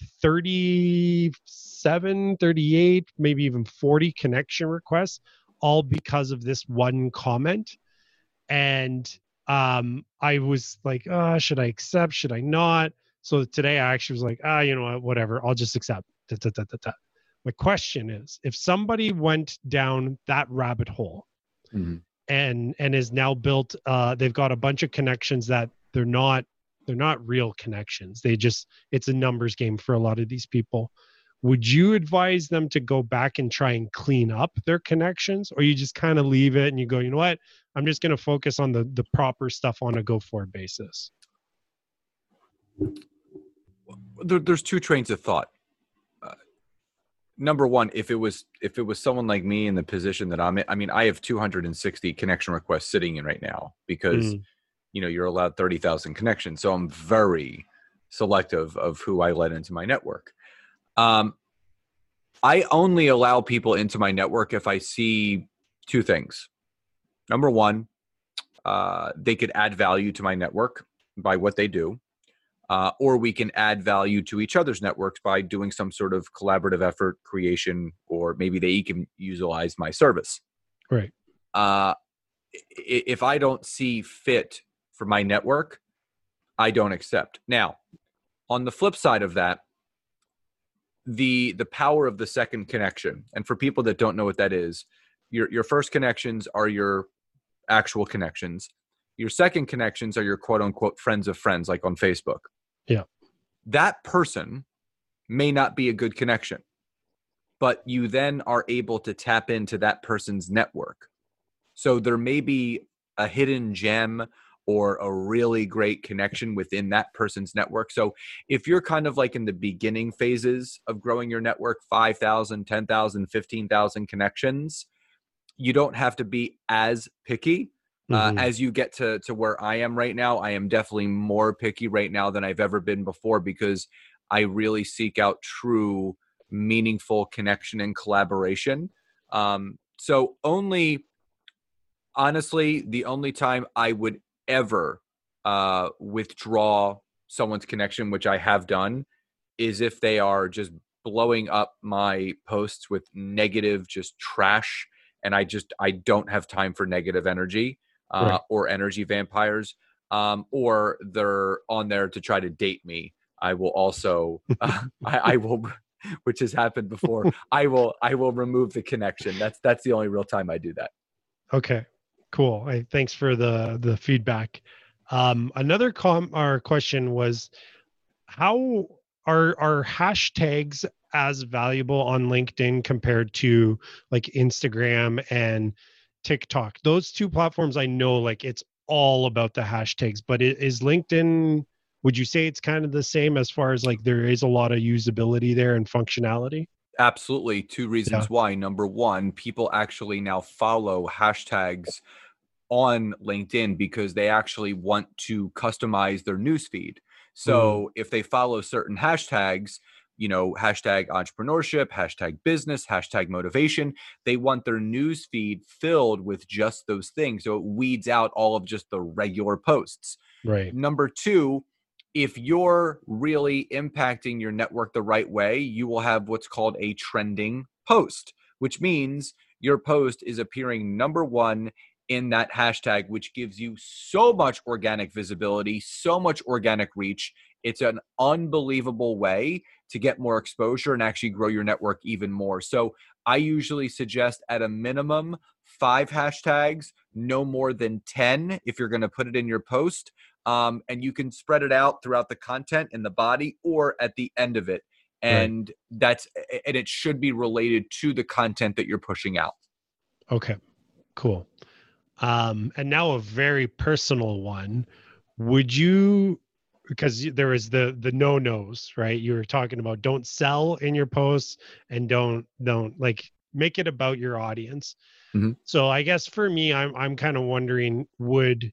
Speaker 1: 37, 38, maybe even 40 connection requests, all because of this one comment. And I was like, should I accept? Should I not? So today I actually was like, you know what, whatever, I'll just accept. Da, da, da, da, da. My question is, if somebody went down that rabbit hole and is now built, they've got a bunch of connections that they're not real connections. It's a numbers game for a lot of these people. Would you advise them to go back and try and clean up their connections, or you just kind of leave it and you go, you know what, I'm just going to focus on the proper stuff on a go forward basis?
Speaker 3: There's two trains of thought. Number one, if it was someone like me in the position that I'm in, I mean, I have 260 connection requests sitting in right now because, you're allowed 30,000 connections. So I'm very selective of who I let into my network. I only allow people into my network if I see two things. Number one, they could add value to my network by what they do. Or we can add value to each other's networks by doing some sort of collaborative effort creation, or maybe they can utilize my service.
Speaker 1: Right.
Speaker 3: If I don't see fit for my network, I don't accept. Now, on the flip side of that, the power of the second connection, and for people that don't know what that is, your first connections are your actual connections. Your second connections are your quote unquote friends of friends, like on Facebook.
Speaker 1: Yeah.
Speaker 3: That person may not be a good connection, but you then are able to tap into that person's network. So there may be a hidden gem or a really great connection within that person's network. So if you're kind of like in the beginning phases of growing your network, 5,000, 10,000, 15,000 connections, you don't have to be as picky. As you get to where I am right now, I am definitely more picky right now than I've ever been before, because I really seek out true, meaningful connection and collaboration. So honestly, the only time I would ever withdraw someone's connection, which I have done, is if they are just blowing up my posts with negative, just trash. And I don't have time for negative energy.
Speaker 1: Right.
Speaker 3: Or energy vampires, or they're on there to try to date me. I will also, I will, which has happened before. I will remove the connection. That's the only real time I do that.
Speaker 1: Okay, cool. Thanks for the feedback. Another question was, how are hashtags as valuable on LinkedIn compared to like Instagram and TikTok? Those two platforms, I know, like, it's all about the hashtags, but is LinkedIn, would you say it's kind of the same as far as like there is a lot of usability there and functionality?
Speaker 3: Absolutely. Two reasons why. Number one, people actually now follow hashtags on LinkedIn because they actually want to customize their newsfeed. So if they follow certain hashtags, hashtag entrepreneurship, hashtag business, hashtag motivation, they want their news feed filled with just those things. So it weeds out all of just the regular posts.
Speaker 1: Right.
Speaker 3: Number two, if you're really impacting your network the right way, you will have what's called a trending post, which means your post is appearing number one in that hashtag, which gives you so much organic visibility, so much organic reach. It's an unbelievable way to get more exposure and actually grow your network even more. So I usually suggest at a minimum 5 hashtags, no more than 10 if you're going to put it in your post. And you can spread it out throughout the content in the body or at the end of it. And and it should be related to the content that you're pushing out.
Speaker 1: Okay, cool. And now a very personal one. Would you, because there is the no-nos, right? You were talking about don't sell in your posts and don't like make it about your audience.
Speaker 3: Mm-hmm.
Speaker 1: So I guess for me, I'm kind of wondering, would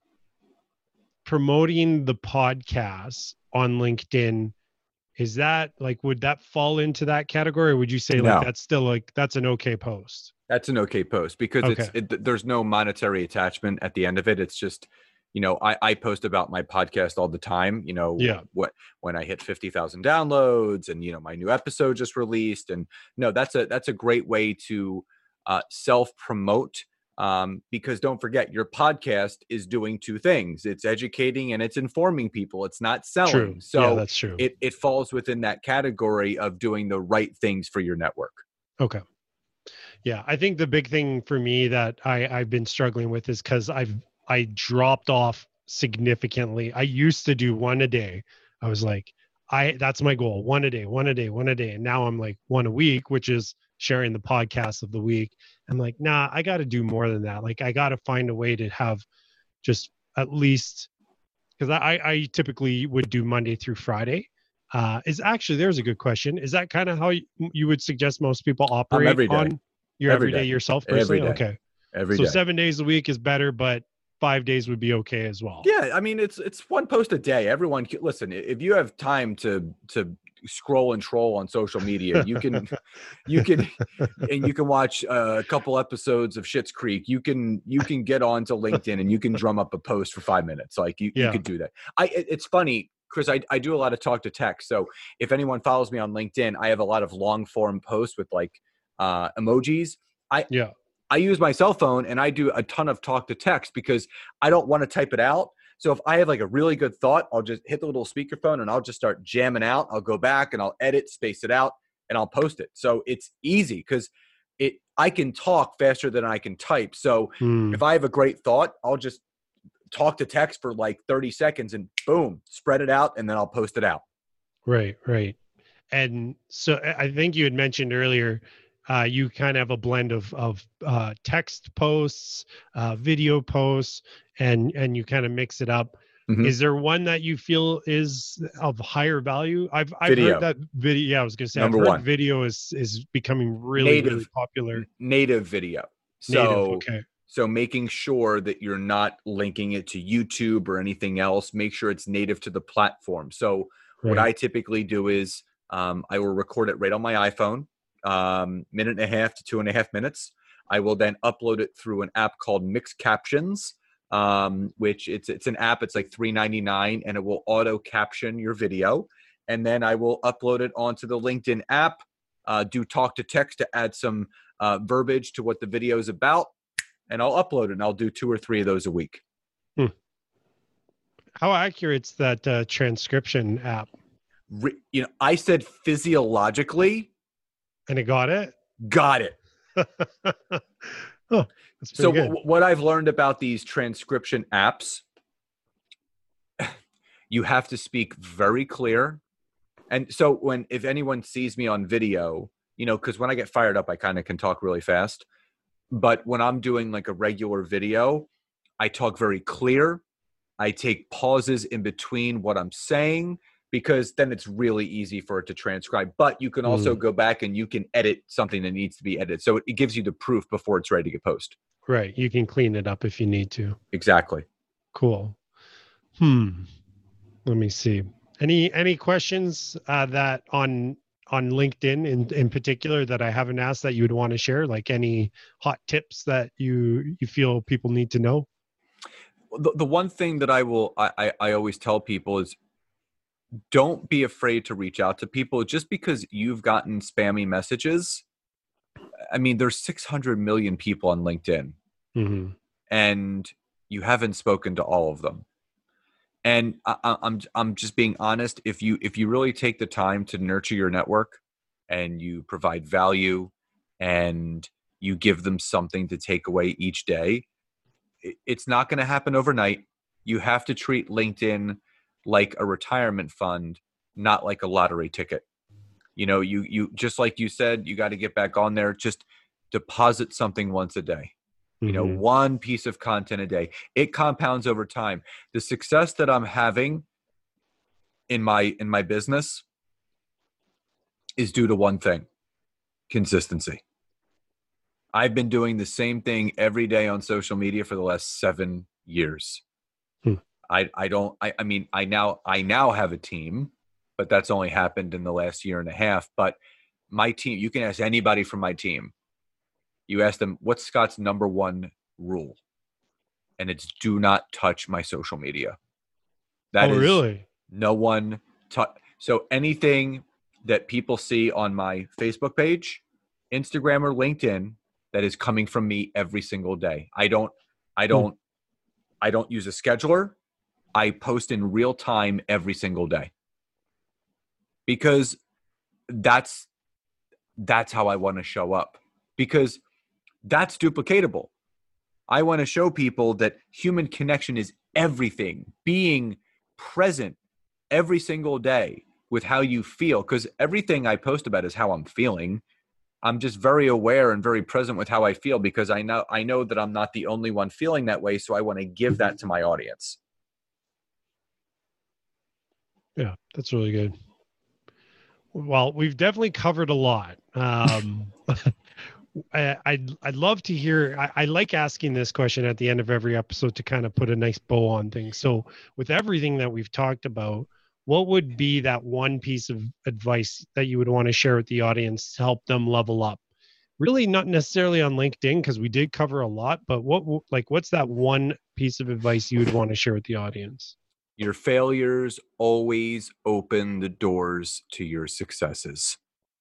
Speaker 1: promoting the podcast on LinkedIn, is that like, would that fall into that category? Or would you say like, that's still like, that's an okay post?
Speaker 3: That's an okay post because there's no monetary attachment at the end of it. It's just, I post about my podcast all the time, when I hit 50,000 downloads and, my new episode just released. And no, that's a great way to self-promote. Because don't forget, your podcast is doing 2 things. It's educating and it's informing people. It's not selling.
Speaker 1: True.
Speaker 3: So
Speaker 1: yeah, that's true.
Speaker 3: It falls within that category of doing the right things for your network.
Speaker 1: Okay. Yeah. I think the big thing for me that I've been struggling with is because I dropped off significantly. I used to do 1 a day. I was like, that's my goal. 1 a day. And now I'm like 1 a week, which is sharing the podcast of the week. I'm like, nah, I got to do more than that. Like I got to find a way to have just at least, because I typically would do Monday through Friday. There's a good question. Is that kind of how you would suggest most people operate on your every day yourself personally?
Speaker 3: Every day.
Speaker 1: Okay.
Speaker 3: Every day.
Speaker 1: 7 days a week is better, but 5 days would be okay as well.
Speaker 3: Yeah. I mean, it's 1 post a day. Everyone listen, if you have time to scroll and troll on social media, you can and you can watch a couple episodes of Schitt's Creek. You can get onto LinkedIn and you can drum up a post for 5 minutes. Like you could do that. It's funny, Chris, I do a lot of talk to text. So if anyone follows me on LinkedIn, I have a lot of long form posts with like emojis. I use my cell phone and I do a ton of talk to text because I don't want to type it out. So if I have like a really good thought, I'll just hit the little speakerphone and I'll just start jamming out. I'll go back and I'll edit, space it out, and I'll post it. So it's easy because I can talk faster than I can type. So if I have a great thought, I'll just talk to text for like 30 seconds and boom, spread it out, and then I'll post it out.
Speaker 1: Right. And so I think you had mentioned earlier, you kind of have a blend of text posts, video posts, and you kind of mix it up. Mm-hmm. Is there one that you feel is of higher value? I've heard that video. Yeah, I was going to say, I've heard video is becoming really popular.
Speaker 3: Native video. So making sure that you're not linking it to YouTube or anything else, make sure it's native to the platform. So what I typically do is I will record it right on my iPhone. 1.5 to 2.5 minutes. I will then upload it through an app called Mixed Captions, which it's an app. It's like $3.99 and it will auto caption your video. And then I will upload it onto the LinkedIn app, do talk to text to add some verbiage to what the video is about. And I'll upload it and I'll do 2 or 3 of those a week.
Speaker 1: How accurate's that transcription app?
Speaker 3: I said physiologically.
Speaker 1: And it got it?
Speaker 3: Got it.
Speaker 1: Oh, that's pretty good.
Speaker 3: What I've learned about these transcription apps, you have to speak very clear. And so if anyone sees me on video, because when I get fired up, I kind of can talk really fast. But when I'm doing like a regular video, I talk very clear. I take pauses in between what I'm saying, because then it's really easy for it to transcribe. But you can also go back and you can edit something that needs to be edited. So it gives you the proof before it's ready to get posted.
Speaker 1: Right. You can clean it up if you need to.
Speaker 3: Exactly.
Speaker 1: Cool. Let me see. Any questions that on LinkedIn in particular that I haven't asked that you would want to share? Like any hot tips that you feel people need to know?
Speaker 3: The one thing that I always tell people is, don't be afraid to reach out to people. Just because you've gotten spammy messages, I mean, there's 600 million people on LinkedIn,
Speaker 1: Mm-hmm.
Speaker 3: and you haven't spoken to all of them. And I'm just being honest. If you really take the time to nurture your network, and you provide value, and you give them something to take away each day, it's not going to happen overnight. You have to treat LinkedIn like a retirement fund, not like a lottery ticket. You just like you said, you got to get back on there. Just deposit something once a day.
Speaker 1: Mm-hmm.
Speaker 3: One piece of content a day. It compounds over time. The success that I'm having in my business is due to one thing: consistency. I've been doing the same thing every day on social media for the last 7 years. I mean, I now have a team, but that's only happened in the last year and a half. But my team, you can ask anybody from my team. You ask them, what's Scott's number one rule? And it's do not touch my social media. That is
Speaker 1: really?
Speaker 3: No one touch. So anything that people see on my Facebook page, Instagram, or LinkedIn that is coming from me every single day. I don't use a scheduler. I post in real time every single day, because that's how I want to show up, because that's duplicatable. I want to show people that human connection is everything, being present every single day with how you feel, because everything I post about is how I'm feeling. I'm just very aware and very present with how I feel, because I know that I'm not the only one feeling that way. So I want to give that to my audience.
Speaker 1: Yeah, that's really good. Well, we've definitely covered a lot. I'd love to hear. I like asking this question at the end of every episode to kind of put a nice bow on things. So, with everything that we've talked about, what would be that one piece of advice that you would want to share with the audience to help them level up? Really, not necessarily on LinkedIn, because we did cover a lot. But what's that one piece of advice you would want to share with the audience?
Speaker 3: Your failures always open the doors to your successes.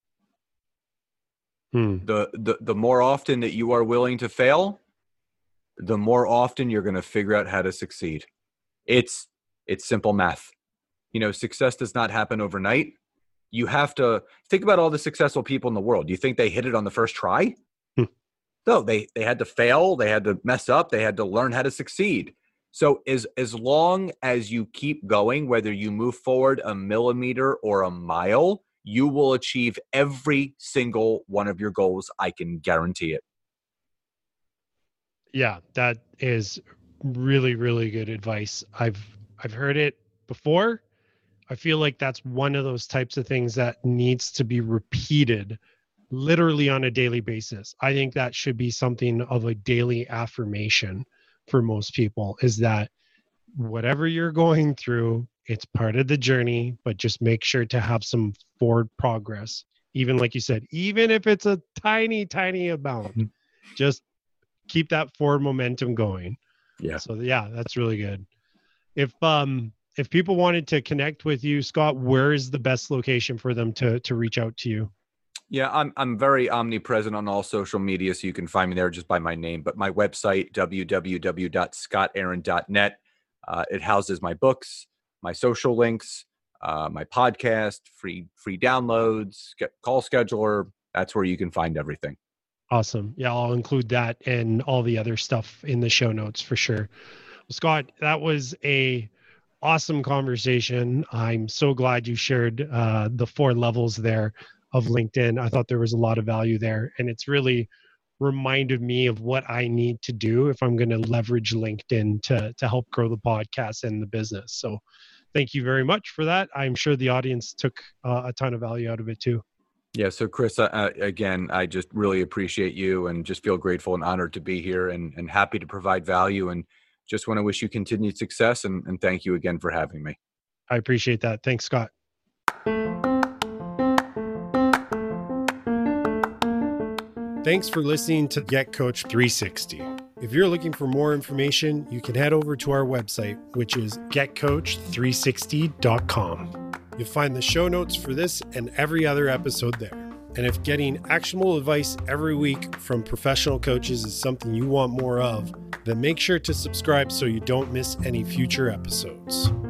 Speaker 3: The more often that you are willing to fail, the more often you're going to figure out how to succeed. It's simple math. Success does not happen overnight. You have to think about all the successful people in the world. Do you think they hit it on the first try? No, they had to fail. They had to mess up. They had to learn how to succeed. So as long as you keep going, whether you move forward a millimeter or a mile, you will achieve every single one of your goals. I can guarantee it.
Speaker 1: Yeah, that is really, really good advice. I've heard it before. I feel like that's one of those types of things that needs to be repeated literally on a daily basis. I think that should be something of a daily affirmation for most people, is that whatever you're going through, it's part of the journey, but just make sure to have some forward progress. Even like you said, even if it's a tiny, tiny amount, just keep that forward momentum going.
Speaker 3: Yeah.
Speaker 1: So yeah, that's really good. If people wanted to connect with you, Scott, where is the best location for them to reach out to you?
Speaker 3: Yeah, I'm very omnipresent on all social media, so you can find me there just by my name. But my website, www.scottaaron.net, it houses my books, my social links, my podcast, free downloads, call scheduler. That's where you can find everything.
Speaker 1: Awesome. Yeah, I'll include that and all the other stuff in the show notes for sure. Well, Scott, that was a awesome conversation. I'm so glad you shared the 4 levels there of LinkedIn. I thought there was a lot of value there, and it's really reminded me of what I need to do if I'm going to leverage LinkedIn to help grow the podcast and the business. So thank you very much for that. I'm sure the audience took a ton of value out of it too.
Speaker 3: Yeah. So Chris, again, I just really appreciate you and just feel grateful and honored to be here and happy to provide value, and just want to wish you continued success and thank you again for having me.
Speaker 1: I appreciate that. Thanks, Scott. Thanks for listening to Get Coach 360. If you're looking for more information, you can head over to our website, which is getcoach360.com. You'll find the show notes for this and every other episode there. And if getting actionable advice every week from professional coaches is something you want more of, then make sure to subscribe so you don't miss any future episodes.